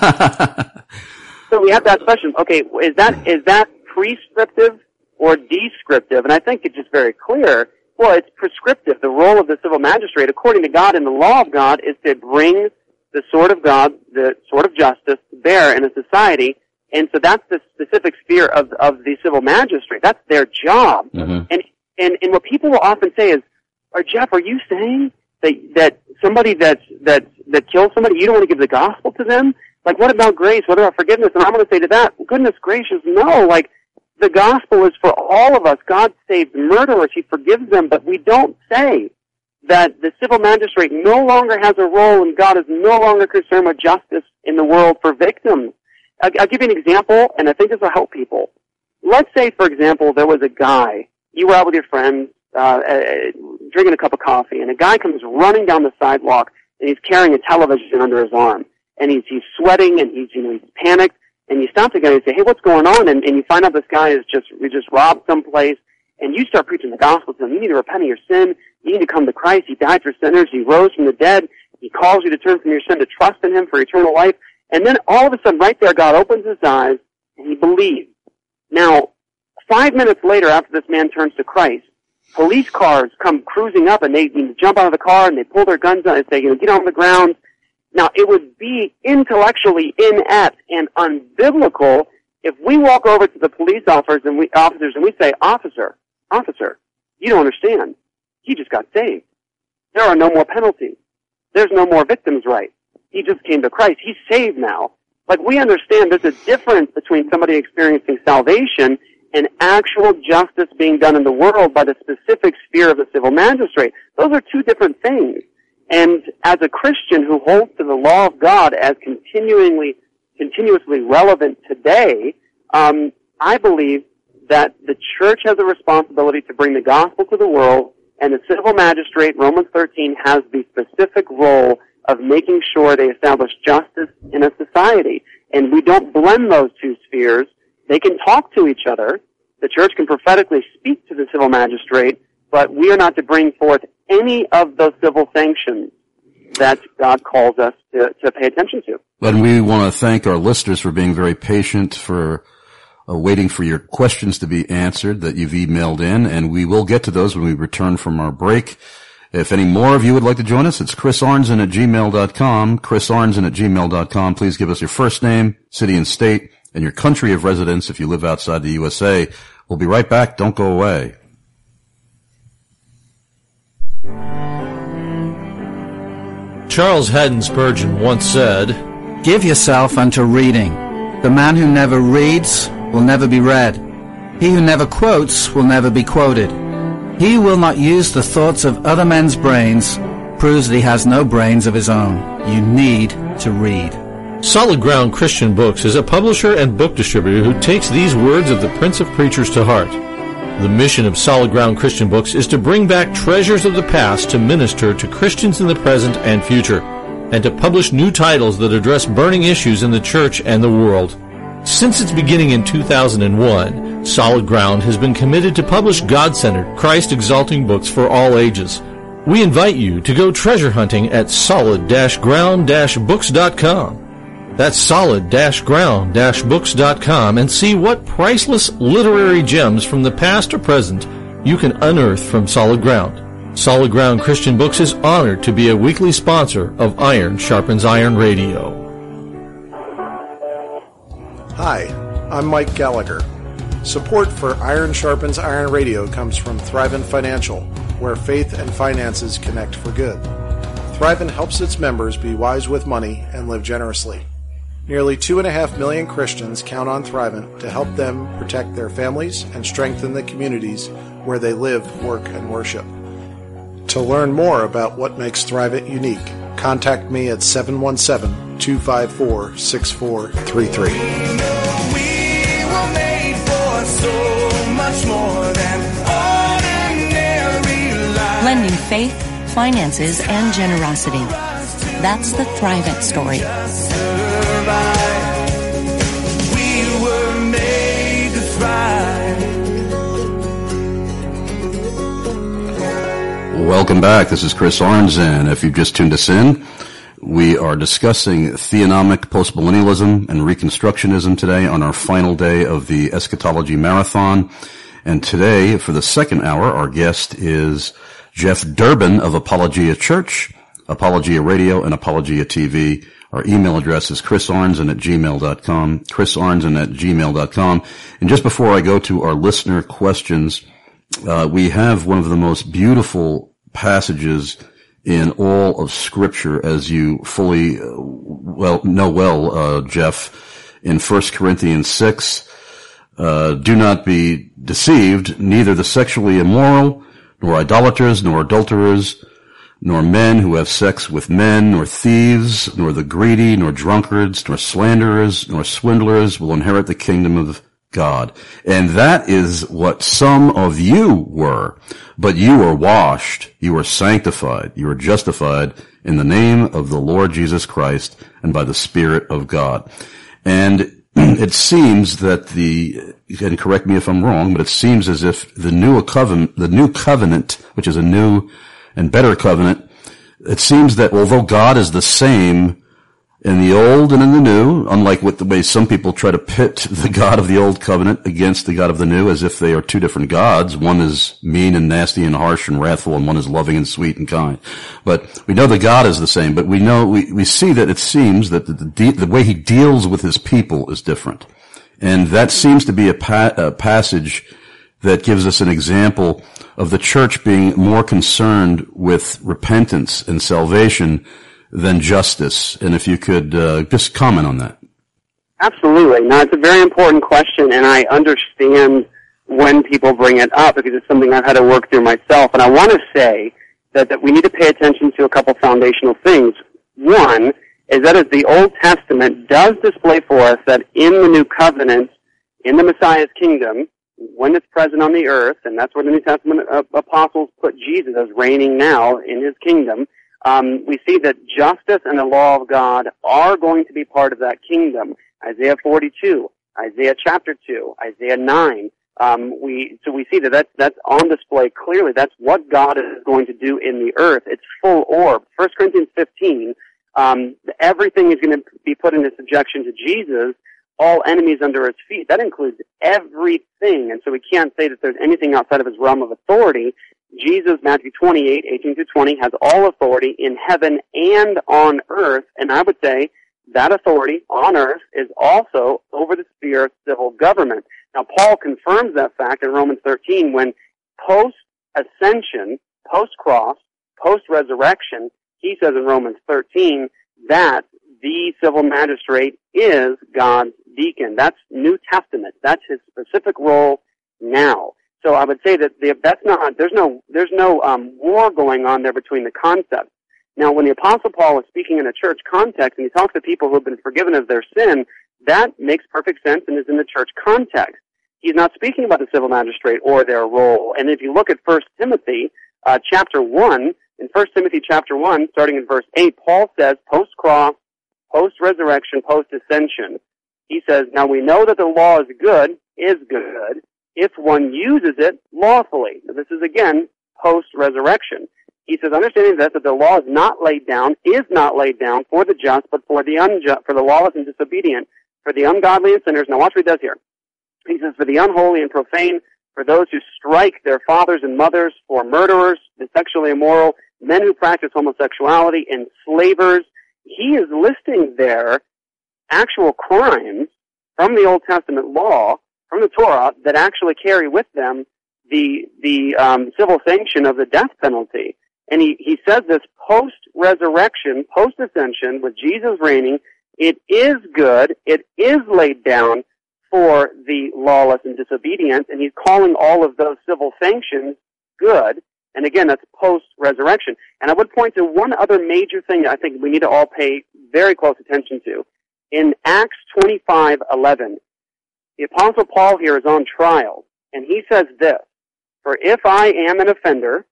so we have to ask the question, okay, is that, is that prescriptive or descriptive? And I think it's just very clear. Well, it's prescriptive. The role of the civil magistrate, according to God and the law of God, is to bring the sword of God, the sword of justice, to bear in a society. And so that's the specific sphere of, of the civil magistrate. That's their job. Mm-hmm. And, and, and what people will often say is, or Jeff, are you saying that, that somebody that's, that, that kills somebody, you don't want to give the gospel to them? Like, what about grace? What about forgiveness? And I'm going to say to that, goodness gracious, no. Like, the gospel is for all of us. God saves murderers. He forgives them. But we don't say that the civil magistrate no longer has a role and God is no longer concerned with justice in the world for victims. I'll, I'll give you an example, and I think this will help people. Let's say, for example, there was a guy, you were out with your friends, uh, uh, drinking a cup of coffee, and a guy comes running down the sidewalk, and he's carrying a television under his arm, and he's, he's sweating, and he's, you know, he's panicked, and you stop the guy and say, hey, what's going on? And, and you find out this guy is just, we just robbed someplace, and you start preaching the gospel to him. You need to repent of your sin. You need to come to Christ. He died for sinners. He rose from the dead. He calls you to turn from your sin, to trust in him for eternal life. And then all of a sudden, right there, God opens his eyes, and he believes. Now, five minutes later, after this man turns to Christ, police cars come cruising up, and they you know, jump out of the car, and they pull their guns out, and say, you know, get on the ground. Now, it would be intellectually inept and unbiblical if we walk over to the police officers and we, officers and we say, officer, officer, you don't understand. He just got saved. There are no more penalties. There's no more victims' rights. He just came to Christ. He's saved now. Like, we understand there's a difference between somebody experiencing salvation and actual justice being done in the world by the specific sphere of the civil magistrate. Those are two different things. And as a Christian who holds to the law of God as continually, continuously relevant today, um, I believe that the church has a responsibility to bring the gospel to the world, and the civil magistrate, Romans thirteen, has the specific role of making sure they establish justice in a society. And we don't blend those two spheres. They can talk to each other. The church can prophetically speak to the civil magistrate, but we are not to bring forth any of those civil sanctions that God calls us to, to pay attention to. And we want to thank our listeners for being very patient, for uh, waiting for your questions to be answered that you've emailed in, and we will get to those when we return from our break. If any more of you would like to join us, it's chris arnzen at gmail dot com, chris arnzen at gmail dot com. Please give us your first name, city and state, and your country of residence if you live outside the U S A. We'll be right back. Don't go away. Charles Haddon Spurgeon once said, "Give yourself unto reading. The man who never reads will never be read. He who never quotes will never be quoted. He who will not use the thoughts of other men's brains proves that he has no brains of his own. You need to read." Solid Ground Christian Books is a publisher and book distributor who takes these words of the Prince of Preachers to heart. The mission of Solid Ground Christian Books is to bring back treasures of the past to minister to Christians in the present and future, and to publish new titles that address burning issues in the church and the world. Since its beginning in two thousand one, Solid Ground has been committed to publish God-centered, Christ-exalting books for all ages. We invite you to go treasure hunting at solid ground books dot com. That's solid ground books dot com, and see what priceless literary gems from the past or present you can unearth from Solid Ground. Solid Ground Christian Books is honored to be a weekly sponsor of Iron Sharpens Iron Radio. Hi, I'm Mike Gallagher. Support for Iron Sharpens Iron Radio comes from Thrivent Financial, where faith and finances connect for good. Thrivent helps its members be wise with money and live generously. Nearly two and a half million Christians count on Thrivent to help them protect their families and strengthen the communities where they live, work, and worship. To learn more about what makes Thrivent unique, contact me at seven one seven, two five four, six four three three. We were made for so much more than ordinary life. Blending faith, finances, and generosity. That's the Thrivent story. We were made to thrive. Welcome back. This is Chris Arnzen. If you've just tuned us in, we are discussing theonomic postmillennialism and Reconstructionism today on our final day of the Eschatology Marathon. And today, for the second hour, our guest is Jeff Durbin of Apologia Church, Apologia Radio, and Apologia T V. Our email address is chris arnzen at gmail dot com, chris arnzen at gmail dot com. And just before I go to our listener questions, uh, we have one of the most beautiful passages in all of Scripture, as you fully uh, well know well, uh, Jeff, in First Corinthians six. Uh, do not be deceived, neither the sexually immoral, nor idolaters, nor adulterers, nor men who have sex with men, nor thieves, nor the greedy, nor drunkards, nor slanderers, nor swindlers will inherit the kingdom of God. And that is what some of you were. But you were washed, you were sanctified, you were justified in the name of the Lord Jesus Christ and by the Spirit of God. And it seems that the, and correct me if I'm wrong, but it seems as if the new covenant, the new covenant, which is a new and better covenant, it seems that although God is the same in the old and in the new, unlike what the way some people try to pit the God of the old covenant against the God of the new as if they are two different gods. One is mean and nasty and harsh and wrathful, and one is loving and sweet and kind. But we know that God is the same, but we know, we, we see that it seems that the, the, the way he deals with his people is different. And that seems to be a, pa- a passage that gives us an example of the church being more concerned with repentance and salvation than justice. And if you could uh, just comment on that. Absolutely. Now, it's a very important question, and I understand when people bring it up because it's something I've had to work through myself. And I want to say that, that we need to pay attention to a couple foundational things. One is that as the Old Testament does display for us that in the New Covenant, in the Messiah's kingdom, when it's present on the earth, and that's where the New Testament uh, apostles put Jesus as reigning now in his kingdom, um, we see that justice and the law of God are going to be part of that kingdom. Isaiah forty-two, Isaiah chapter two, Isaiah nine, Um, we so we see that that's, that's on display clearly. That's what God is going to do in the earth. It's full orb. First Corinthians fifteen, um, everything is going to be put into subjection to Jesus, all enemies under his feet. That includes everything. And so we can't say that there's anything outside of his realm of authority. Jesus, Matthew twenty-eight, eighteen through twenty, has all authority in heaven and on earth. And I would say that authority on earth is also over the sphere of civil government. Now, Paul confirms that fact in Romans thirteen when post-ascension, post-cross, post-resurrection, he says in Romans thirteen that the civil magistrate is God's deacon. That's New Testament. That's his specific role now. So I would say that the, that's not, there's no, there's no um, war going on there between the concepts. Now, when the Apostle Paul is speaking in a church context and he talks to people who have been forgiven of their sin, that makes perfect sense and is in the church context. He's not speaking about the civil magistrate or their role. And if you look at First Timothy uh, chapter one, in First Timothy chapter one, starting in verse eight, Paul says, post-cross, post-resurrection, post-ascension, he says, now we know that the law is good, is good, if one uses it lawfully. Now, this is, again, post-resurrection. He says, understanding this, that the law is not laid down, is not laid down for the just, but for the unjust, for the lawless and disobedient, for the ungodly and sinners. Now watch what he does here. He says, for the unholy and profane, for those who strike their fathers and mothers, for murderers, the sexually immoral, men who practice homosexuality, enslavers. He is listing there actual crimes from the Old Testament law, from the Torah, that actually carry with them the the um, civil sanction of the death penalty. And he, he says this post-resurrection, post-ascension, with Jesus reigning, it is good, it is laid down for the lawless and disobedient, and he's calling all of those civil sanctions good. And again, that's post-resurrection. And I would point to one other major thing that I think we need to all pay very close attention to. In Acts twenty-five eleven, the Apostle Paul here is on trial, and he says this, for if I am an offender,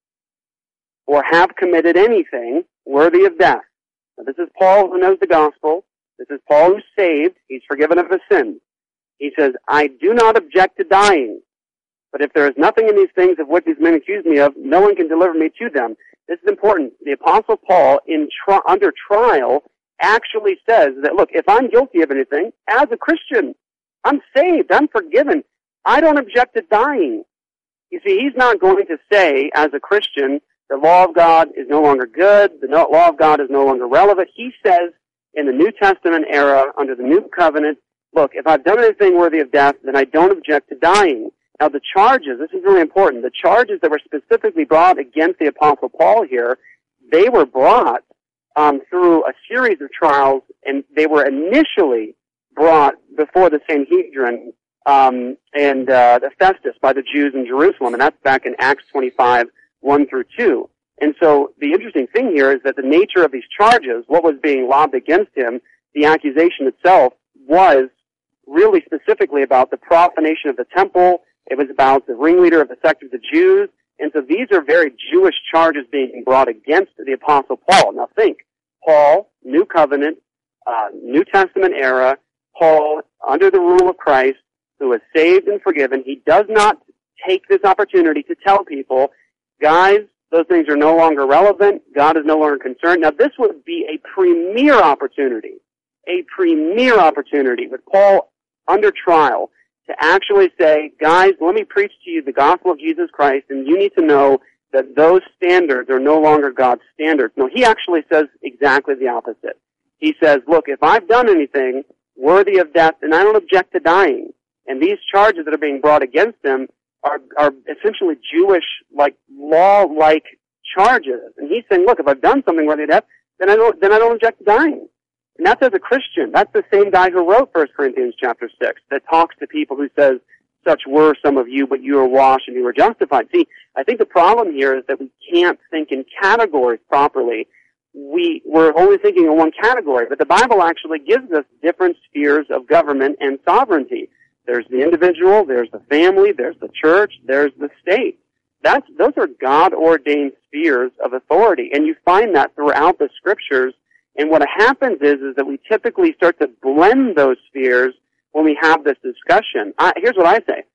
or have committed anything worthy of death. Now, this is Paul who knows the gospel. This is Paul who's saved. He's forgiven of his sins. He says, I do not object to dying, but if there is nothing in these things of which these men accuse me of, no one can deliver me to them. This is important. The Apostle Paul, in tri- under trial, actually says that, look, if I'm guilty of anything, as a Christian, I'm saved, I'm forgiven, I don't object to dying. You see, he's not going to say, as a Christian, the law of God is no longer good, the law of God is no longer relevant. He says, in the New Testament era, under the New Covenant, look, if I've done anything worthy of death, then I don't object to dying. Now, the charges, this is really important, the charges that were specifically brought against the Apostle Paul here, they were brought um, through a series of trials, and they were initially brought before the Sanhedrin um, and uh, the Festus by the Jews in Jerusalem, and that's back in Acts twenty-five, one through two. And so the interesting thing here is that the nature of these charges, what was being lobbed against him, the accusation itself was really specifically about the profanation of the temple. It was about the ringleader of the sect of the Jews. And so these are very Jewish charges being brought against the Apostle Paul. Now think, Paul, New Covenant, uh, New Testament era, Paul, under the rule of Christ, who is saved and forgiven. He does not take this opportunity to tell people, guys, those things are no longer relevant. God is no longer concerned. Now, this would be a premier opportunity, a premier opportunity with Paul under trial to actually say, guys, let me preach to you the gospel of Jesus Christ, and you need to know that those standards are no longer God's standards. No, he actually says exactly the opposite. He says, look, if I've done anything worthy of death, then I don't object to dying. And these charges that are being brought against him are, are essentially Jewish, like, law-like charges. And he's saying, look, if I've done something worthy of death, then I don't, then I don't object to dying. And that's as a Christian. That's the same guy who wrote First Corinthians chapter six, that talks to people who says, such were some of you, but you were washed and you were justified. See, I think the problem here is that we can't think in categories properly. We, we're only thinking in one category, but the Bible actually gives us different spheres of government and sovereignty. There's the individual, there's the family, there's the church, there's the state. That's, those are God-ordained spheres of authority, and you find that throughout the scriptures. And what happens is, is that we typically start to blend those spheres when we have this discussion. I, here's what I say.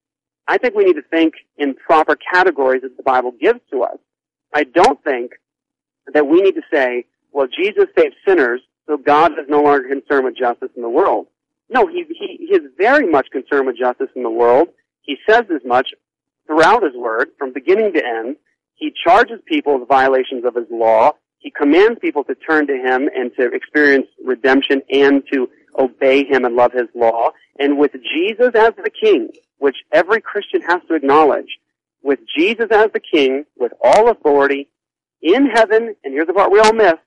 I think we need to think in proper categories that the Bible gives to us. I don't think that we need to say, well, Jesus saved sinners, so God is no longer concerned with justice in the world. No, he, he, he is very much concerned with justice in the world. He says as much throughout his word, from beginning to end. He charges people with violations of his law. He commands people to turn to him and to experience redemption and to obey him and love his law. And with Jesus as the king, which every Christian has to acknowledge, with Jesus as the king, with all authority, in heaven, and here's the part we all miss,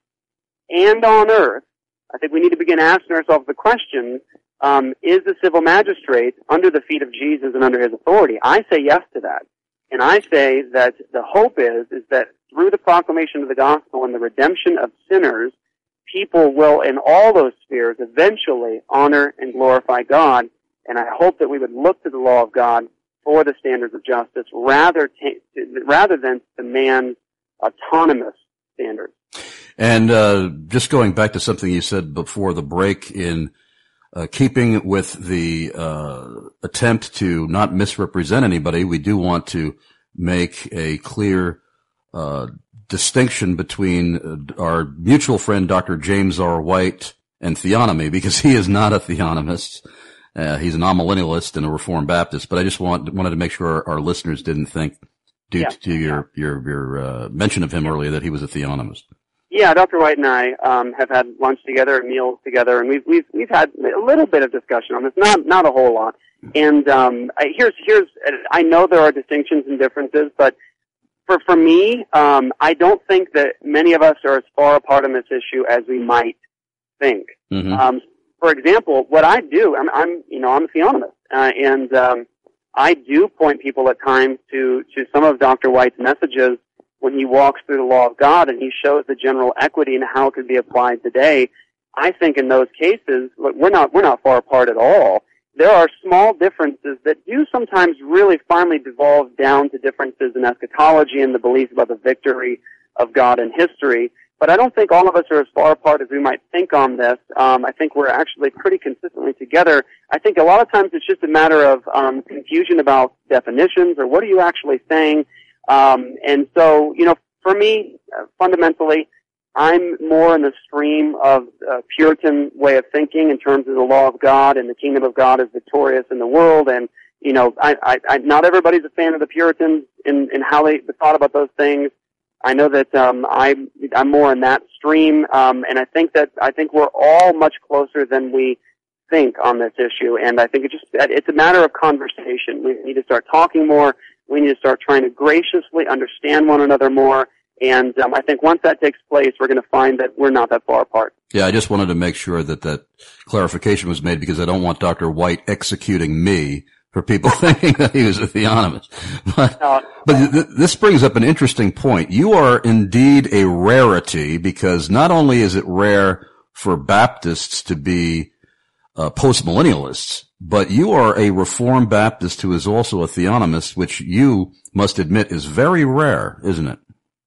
and on earth, I think we need to begin asking ourselves the question, um, is the civil magistrate under the feet of Jesus and under his authority? I say yes to that. And I say that the hope is, is that through the proclamation of the gospel and the redemption of sinners, people will, in all those spheres, eventually honor and glorify God. And I hope that we would look to the law of God for the standards of justice rather, ta- rather than demand autonomous standards. And uh, just going back to something you said before the break, in uh, keeping with the uh, attempt to not misrepresent anybody, we do want to make a clear uh, distinction between uh, our mutual friend Doctor James R. White and theonomy, because he is not a theonomist. Uh, he's an amillennialist and a Reformed Baptist. But I just want, wanted to make sure our, our listeners didn't think, due yeah. to your your, your uh, mention of him earlier, that he was a theonomist. Yeah, Doctor White and I um, have had lunch together and meals together, and we've we've we've had a little bit of discussion on this, not not a whole lot. And um, I, here's here's I know there are distinctions and differences, but for for me, um, I don't think that many of us are as far apart on this issue as we might think. Mm-hmm. Um, for example, what I do, I'm, I'm you know I'm a theonomist, uh, and um, I do point people at times to to some of Doctor White's messages when he walks through the law of God and he shows the general equity and how it could be applied today. I think in those cases, look, we're not we're not far apart at all. There are small differences that do sometimes really finally devolve down to differences in eschatology and the belief about the victory of God in history. But I don't think all of us are as far apart as we might think on this. Um, I think we're actually pretty consistently together. I think a lot of times it's just a matter of um, confusion about definitions or what are you actually saying. Um, and so, you know, for me, uh, fundamentally, I'm more in the stream of uh, Puritan way of thinking in terms of the law of God and the kingdom of God is victorious in the world. And, you know, I, I, I, not everybody's a fan of the Puritans in, in how they thought about those things. I know that um, I'm, I'm more in that stream, um, and I think that I think we're all much closer than we think on this issue. And I think it just it's a matter of conversation. We need to start talking more. We need to start trying to graciously understand one another more. And um, I think once that takes place, we're going to find that we're not that far apart. Yeah, I just wanted to make sure that that clarification was made because I don't want Doctor White executing me for people thinking that he was a theonomist. But, uh, but th- this brings up an interesting point. You are indeed a rarity because not only is it rare for Baptists to be uh, postmillennialists, but you are a Reformed Baptist who is also a theonomist, which you must admit is very rare, isn't it?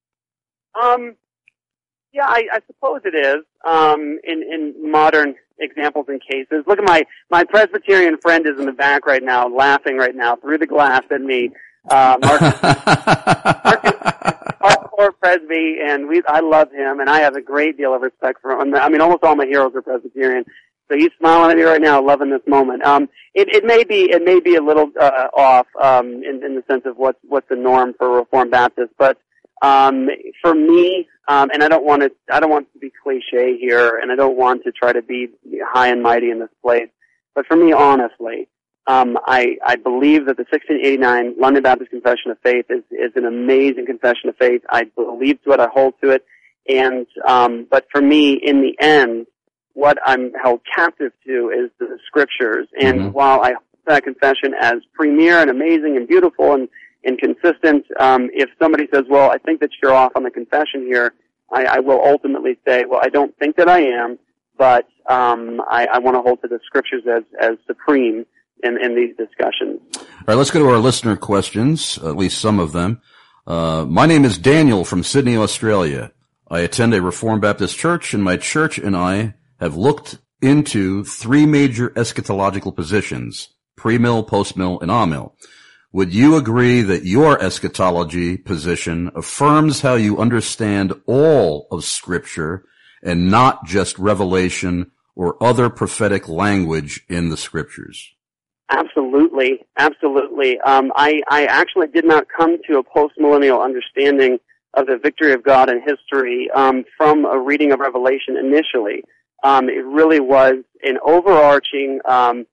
Um, yeah, I, I suppose it is. Um, in, in modern examples and cases. Look at my, my Presbyterian friend is in the back right now, laughing right now through the glass at me. Uh, Marcus, Marcus, hardcore Presby, and we, I love him, and I have a great deal of respect for him. I mean, almost all my heroes are Presbyterian. So he's smiling at me right now, loving this moment. Um, it, it may be, it may be a little, uh, off, um, in, in the sense of what's, what's the norm for Reformed Baptists, but Um, for me, um, and I don't want to, I don't want to be cliche here, and I don't want to try to be high and mighty in this place, but for me, honestly, um, I, I believe that the sixteen eighty-nine London Baptist Confession of Faith is, is an amazing confession of faith. I believe to it, I hold to it, and, um, but for me, in the end, what I'm held captive to is the scriptures, and mm-hmm. while I hold that confession as premier and amazing and beautiful and inconsistent. Um, if somebody says, well, I think that you're off on the confession here, I, I will ultimately say, well, I don't think that I am, but um, I, I want to hold to the scriptures as, as supreme in, in these discussions. All right, let's go to our listener questions, at least some of them. Uh, my name is Daniel from Sydney, Australia. I attend a Reformed Baptist church, and my church and I have looked into three major eschatological positions, pre-mill, post-mill, and amill. would you agree that your eschatology position affirms how you understand all of Scripture and not just Revelation or other prophetic language in the Scriptures? Absolutely, absolutely. Um, I, I actually did not come to a post-millennial understanding of the victory of God in history um, from a reading of Revelation initially. Um, it really was an overarching um,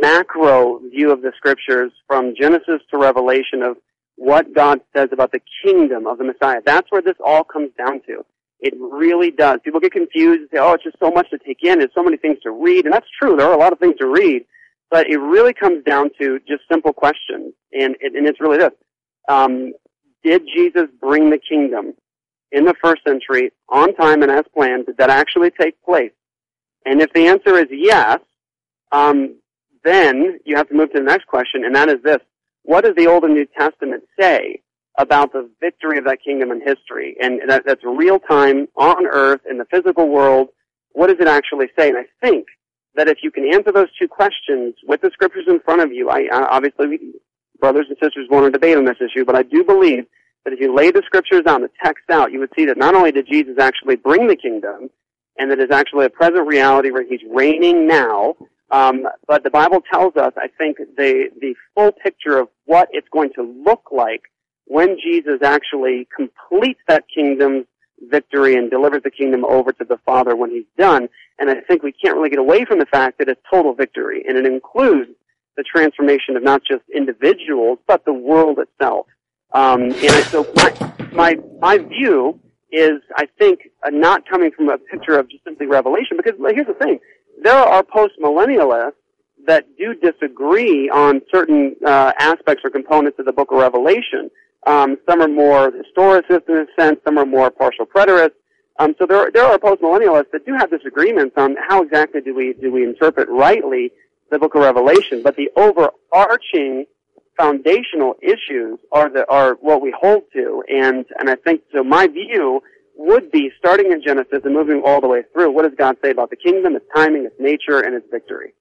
macro view of the Scriptures from Genesis to Revelation of what God says about the kingdom of the Messiah. That's where this all comes down to. It really does. People get confused and say, oh, it's just so much to take in. There's so many things to read. And that's true. There are a lot of things to read. But it really comes down to just simple questions. And, and it's really this. Um, did Jesus bring the kingdom in the first century on time and as planned? Did that actually take place? And if the answer is yes, um, then you have to move to the next question, and that is this. What does the Old and New Testament say about the victory of that kingdom in history? And that, that's real time, on earth, in the physical world. What does it actually say? And I think that if you can answer those two questions with the Scriptures in front of you, I, I obviously, we, brothers and sisters want to debate on this issue, but I do believe that if you lay the Scriptures down, the text out, you would see that not only did Jesus actually bring the kingdom, and that it's actually a present reality where he's reigning now, um, but the Bible tells us, I think, the, the full picture of what it's going to look like when Jesus actually completes that kingdom's victory and delivers the kingdom over to the Father when he's done. And I think we can't really get away from the fact that it's total victory, and it includes the transformation of not just individuals, but the world itself. Um, and so my, my, my view is, I think, uh, not coming from a picture of just simply Revelation, because like, here's the thing. There are post-millennialists that do disagree on certain uh, aspects or components of the book of Revelation. Um, some are more historicists in a sense, some are more partial preterists. Um, so there, there are post-millennialists that do have disagreements on how exactly do we, do we interpret rightly the book of Revelation, but the overarching foundational issues are the, are what we hold to, and, and I think, so my view would be starting in Genesis and moving all the way through. What does God say about the kingdom, its timing, its nature, and its victory?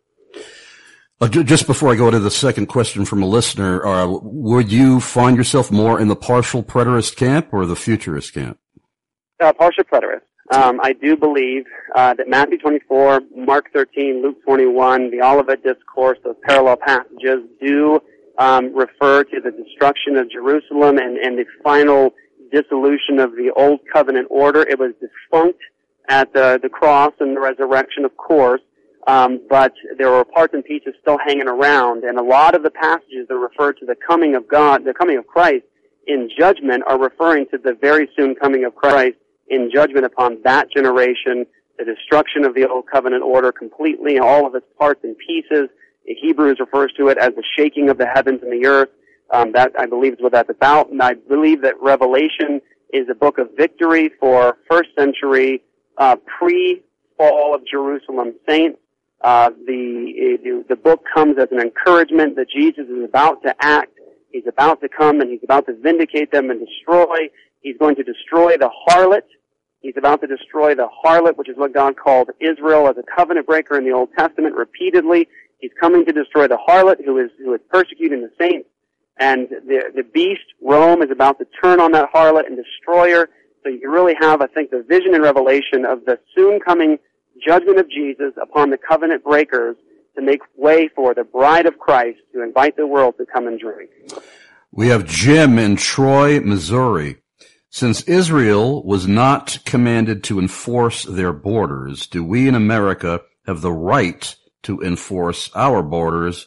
Uh, just before I go to the second question from a listener, uh, would you find yourself more in the partial preterist camp or the futurist camp? Uh, partial preterist. Um, I do believe uh, that Matthew twenty-four, Mark thirteen, Luke twenty-one, the Olivet Discourse, those parallel passages do um, refer to the destruction of Jerusalem and, and the final dissolution of the old covenant order. It was defunct at the, the cross and the resurrection, of course, um, but there were parts and pieces still hanging around, and a lot of the passages that refer to the coming of God, the coming of Christ in judgment, are referring to the very soon coming of Christ in judgment upon that generation, the destruction of the old covenant order completely, all of its parts and pieces. Hebrews refers to it as the shaking of the heavens and the earth. Um, that, I believe, is what that's about. And I believe that Revelation is a book of victory for first century, uh, pre-fall of Jerusalem saints. Uh, the, the book comes as an encouragement that Jesus is about to act. He's about to come and he's about to vindicate them and destroy. He's going to destroy the harlot. He's about to destroy the harlot, which is what God called Israel as a covenant breaker in the Old Testament repeatedly. He's coming to destroy the harlot who is, who is persecuting the saints. And the, the beast, Rome, is about to turn on that harlot and destroy her. So you really have, I think, the vision in Revelation of the soon coming judgment of Jesus upon the covenant breakers to make way for the bride of Christ to invite the world to come and drink. We have Jim in Troy, Missouri. Since Israel was not commanded to enforce their borders, do we in America have the right to enforce our borders?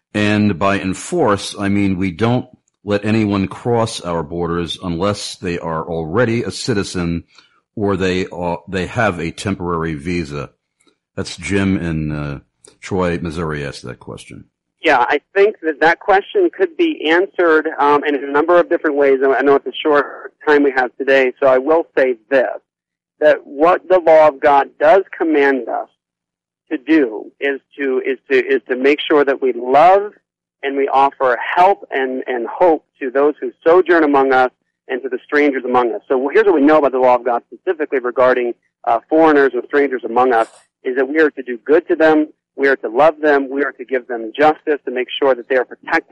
And by enforce, I mean we don't let anyone cross our borders unless they are already a citizen or they are, they have a temporary visa. That's Jim in uh, Troy, Missouri asked that question. Yeah, I think that that question could be answered um, in a number of different ways. I know it's a short time we have today, so I will say this, that what the law of God does command us to do is to is to is to make sure that we love and we offer help and and hope to those who sojourn among us and to the strangers among us. So here's what we know about the law of God specifically regarding uh, foreigners and strangers among us, is that we are to do good to them, we are to love them, we are to give them justice, to make sure that they are protected,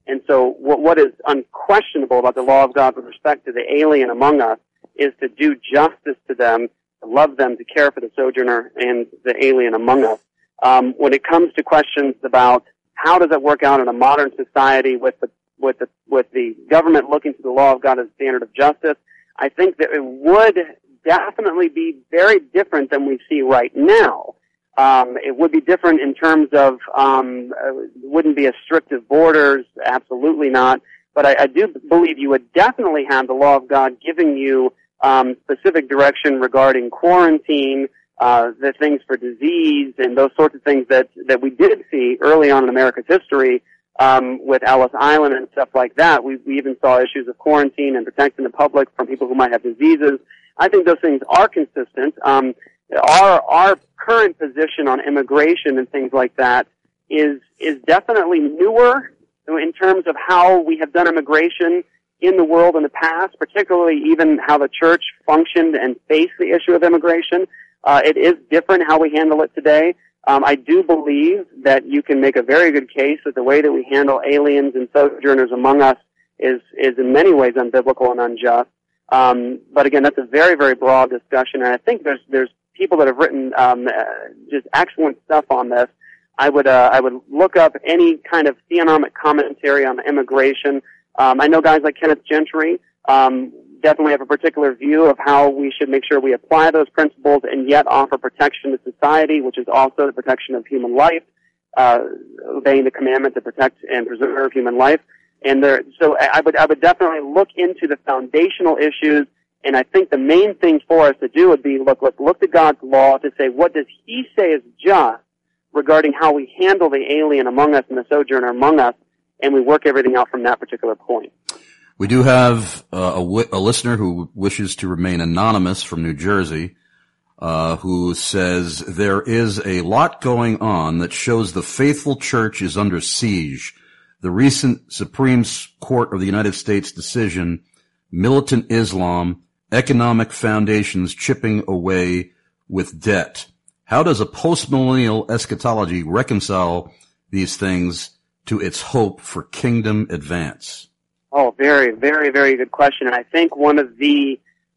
And so what, what is unquestionable about the law of God with respect to the alien among us is to do justice to them, to love them, to care for the sojourner and the alien among us. Um, when it comes to questions about how does it work out in a modern society with the with the with the government looking to the law of God as a standard of justice, I think that it would definitely be very different than we see right now. Um, it would be different in terms of um, uh, wouldn't be as strict as borders, absolutely not. But I, I do believe you would definitely have the law of God giving you um, specific direction regarding quarantine, uh, the things for disease, and those sorts of things that that we did see early on in America's history um, with Ellis Island and stuff like that. We, we even saw issues of quarantine and protecting the public from people who might have diseases. I think those things are consistent. Um, our our current position on immigration and things like that is is definitely newer in terms of how we have done immigration in the world in the past, particularly even how the church functioned and faced the issue of immigration. Uh, it is different how we handle it today. Um, I do believe that you can make a very good case that the way that we handle aliens and sojourners among us is is in many ways unbiblical and unjust. Um, but again, that's a very, very broad discussion, and I think there's there's people that have written um, uh, just excellent stuff on this. I would uh, I would look up any kind of theonomic commentary on immigration. Um, I know guys like Kenneth Gentry um, definitely have a particular view of how we should make sure we apply those principles and yet offer protection to society, which is also the protection of human life, uh, obeying the commandment to protect and preserve human life. And there, so I would I would definitely look into the foundational issues. And I think the main thing for us to do would be look look look to God's law to say, what does He say is just regarding how we handle the alien among us and the sojourner among us, and we work everything out from that particular point. We do have uh, a, w- a listener who wishes to remain anonymous from New Jersey, uh, who says there is a lot going on that shows the faithful church is under siege. The recent Supreme Court of the United States decision, militant Islam, economic foundations chipping away with debt. How does a postmillennial eschatology reconcile these things to its hope for kingdom advance? Oh, very, very, very good question. And I think one of the,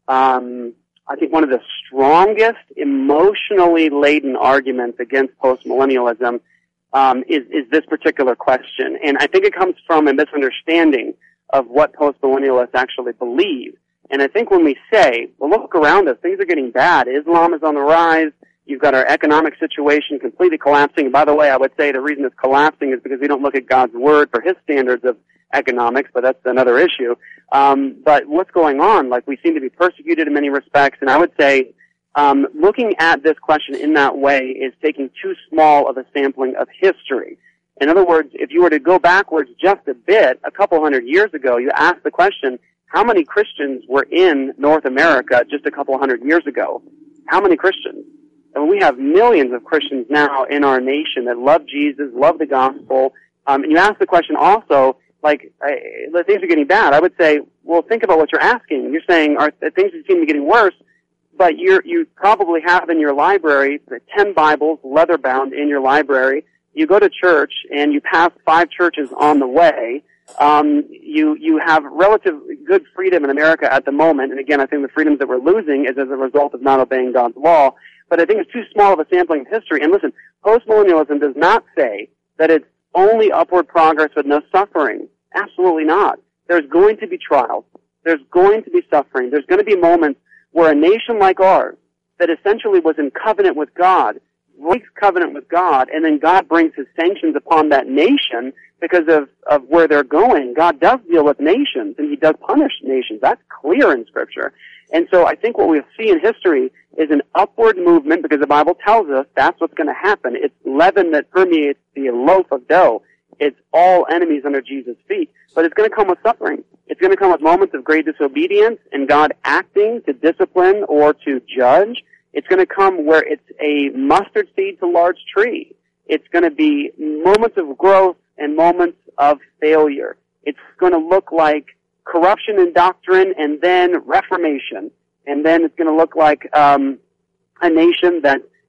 um, I think one of the strongest emotionally laden arguments against postmillennialism um, is, is this particular question. And I think it comes from a misunderstanding of what postmillennialists actually believe. And I think when we say, well, look around us, things are getting bad. Islam is on the rise. You've got our economic situation completely collapsing. And by the way, I would say the reason it's collapsing is because we don't look at God's word for His standards of economics, but that's another issue. Um, but what's going on? Like, we seem to be persecuted in many respects, and I would say um, looking at this question in that way is taking too small of a sampling of history. In other words, if you were to go backwards just a bit, a couple hundred years ago, you ask the question, how many Christians were in North America just a couple hundred years ago? How many Christians? And we have millions of Christians now in our nation that love Jesus, love the gospel. Um, and you ask the question also, like, uh, things are getting bad. I would say, well, think about what you're asking. You're saying, are things seem to be getting worse, but you're, you probably have in your library ten Bibles, leather-bound, in your library. You go to church, and you pass five churches on the way. Um, you, you have relative good freedom in America at the moment. And again, I think the freedoms that we're losing is as a result of not obeying God's law. But I think it's too small of a sampling of history. And listen, postmillennialism does not say that it's only upward progress with no suffering. Absolutely not. There's going to be trials. There's going to be suffering. There's going to be moments where a nation like ours that essentially was in covenant with God breaks covenant with God, and then God brings His sanctions upon that nation because of, of where they're going. God does deal with nations, and He does punish nations. That's clear in Scripture. And so I think what we'll see in history is an upward movement, because the Bible tells us that's what's going to happen. It's leaven that permeates the loaf of dough. It's all enemies under Jesus' feet. But it's going to come with suffering. It's going to come with moments of great disobedience and God acting to discipline or to judge. It's going to come where it's a mustard seed to large tree. It's going to be moments of growth and moments of failure. It's going to look like corruption in doctrine and then reformation. And then it's going to look like um, a nation that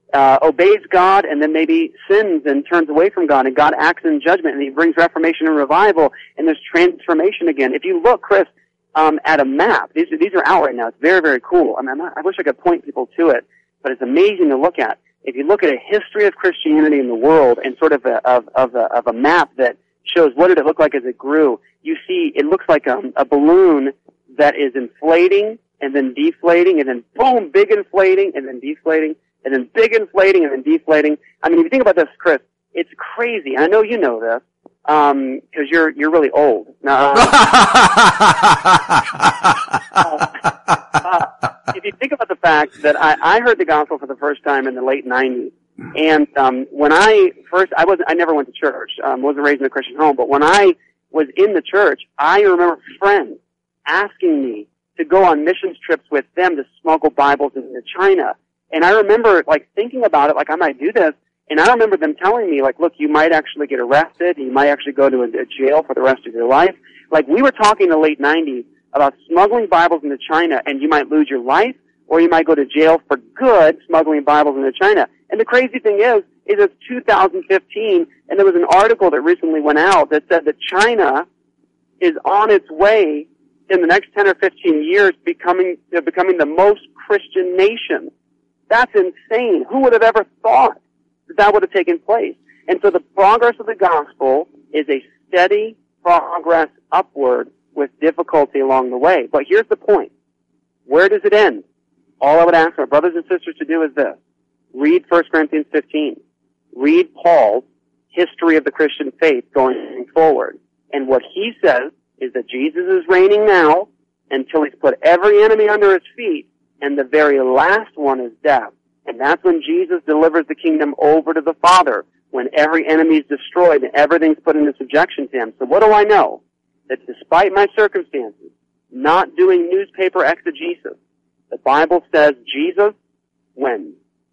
uh, obeys God and then maybe sins and turns away from God, and God acts in judgment, and he brings reformation and revival, and there's transformation again. If you look, Chris, um, at a map, these, these are out right now. It's very, very cool. I mean, I'm not, I wish I could point people to it, but it's amazing to look at. If you look at a history of Christianity in the world and sort of a, of, of, a, of a map that shows what did it look like as it grew, you see it looks like a, a balloon that is inflating and then deflating and then boom, big inflating and then deflating and then big inflating and then deflating. I mean, if you think about this, Chris, it's crazy. I know you know this um, because you're you're really old. Now, uh, uh, if you think about the fact that I, I heard the gospel for the first time in the late nineties, and um, when I first, I wasn't, I never went to church. Um, wasn't raised in a Christian home, but when I was in the church, I remember friends asking me to go on missions trips with them to smuggle Bibles into China. And I remember, like, thinking about it, like, I might do this, and I remember them telling me, like, look, you might actually get arrested, you might actually go to a, a jail for the rest of your life. Like, we were talking in the late nineties about smuggling Bibles into China, and you might lose your life, or you might go to jail for good smuggling Bibles into China. And the crazy thing is, is it's two thousand fifteen, and there was an article that recently went out that said that China is on its way in the next ten or fifteen years becoming, uh, becoming the most Christian nation. That's insane. Who would have ever thought that that would have taken place? And so the progress of the gospel is a steady progress upward with difficulty along the way. But here's the point. Where does it end? All I would ask our brothers and sisters to do is this. Read First Corinthians fifteen. Read Paul's history of the Christian faith going forward. And what he says is that Jesus is reigning now until he's put every enemy under his feet, and the very last one is death. And that's when Jesus delivers the kingdom over to the Father, when every enemy is destroyed and everything's put into subjection to him. So what do I know? That despite my circumstances, not doing newspaper exegesis, the Bible says Jesus wins.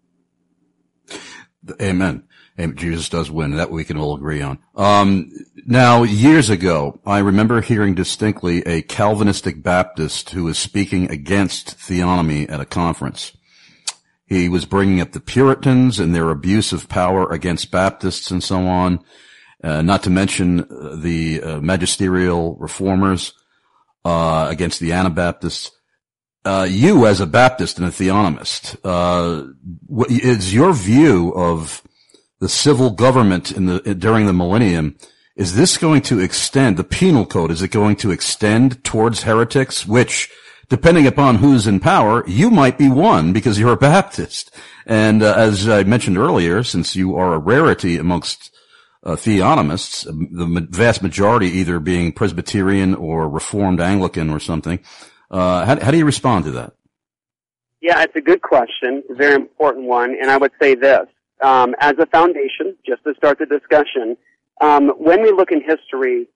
Amen. Amen. Jesus does win. That we can all agree on. Um, now, years ago, I remember hearing distinctly a Calvinistic Baptist who was speaking against theonomy at a conference. He was bringing up the Puritans and their abuse of power against Baptists and so on, uh, not to mention uh, the uh, magisterial reformers uh, against the Anabaptists. Uh, you, as a Baptist and a theonomist, uh, what is your view of the civil government in the during the millennium? Is this going to extend the penal code? Is it going to extend towards heretics? Which, depending upon who's in power, you might be one because you're a Baptist. And uh, as I mentioned earlier, since you are a rarity amongst uh, theonomists, the vast majority either being Presbyterian or Reformed Anglican or something. Uh, how, how do you respond to that? Yeah, it's a good question. It's a very important one. And I would say this, um, as a foundation, just to start the discussion, um, when we look in history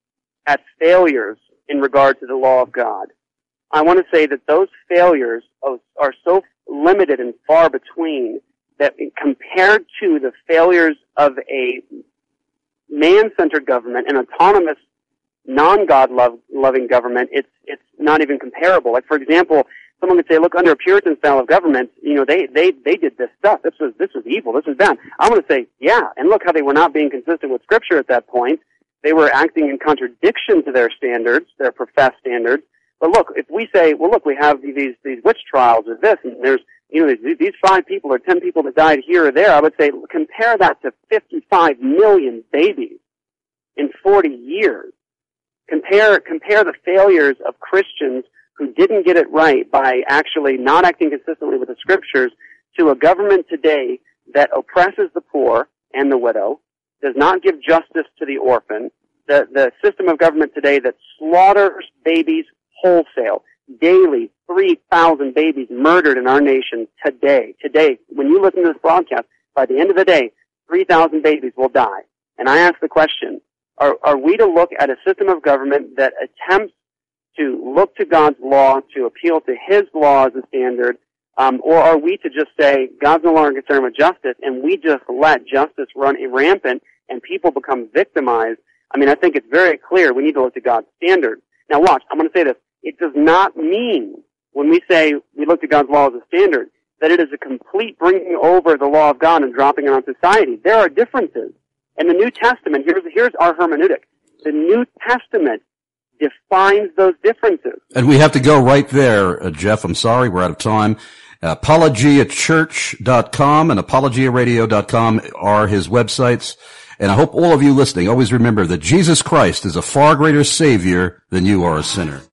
at failures in regard to the law of God, I want to say that those failures are so limited and far between that compared to the failures of a man-centered government, an autonomous non-God love, loving government, it's it's not even comparable. Like, for example, someone could say, look, under a Puritan style of government, you know, they they they did this stuff. This was this was evil. This was bad. I'm going to say, yeah, and look how they were not being consistent with Scripture at that point. They were acting in contradiction to their standards, their professed standards. But look, if we say, well, look, we have these these witch trials or this, and there's you know these, these five people or ten people that died here or there, I would say compare that to fifty-five million babies in forty years. Compare, compare the failures of Christians who didn't get it right by actually not acting consistently with the Scriptures to a government today that oppresses the poor and the widow, does not give justice to the orphan, the, the system of government today that slaughters babies wholesale. Daily, three thousand babies murdered in our nation today. Today, when you listen to this broadcast, by the end of the day, three thousand babies will die. And I ask the question, Are, are we to look at a system of government that attempts to look to God's law, to appeal to His law as a standard, um, or are we to just say God's no longer concerned with justice and we just let justice run rampant and people become victimized? I mean, I think it's very clear we need to look to God's standard. Now watch, I'm going to say this. It does not mean when we say we look to God's law as a standard that it is a complete bringing over the law of God and dropping it on society. There are differences. In the New Testament, here's, here's our hermeneutic. The New Testament defines those differences. And we have to go right there, uh, Jeff. I'm sorry, we're out of time. apologia church dot com and apologia radio dot com are his websites. And I hope all of you listening always remember that Jesus Christ is a far greater Savior than you are a sinner.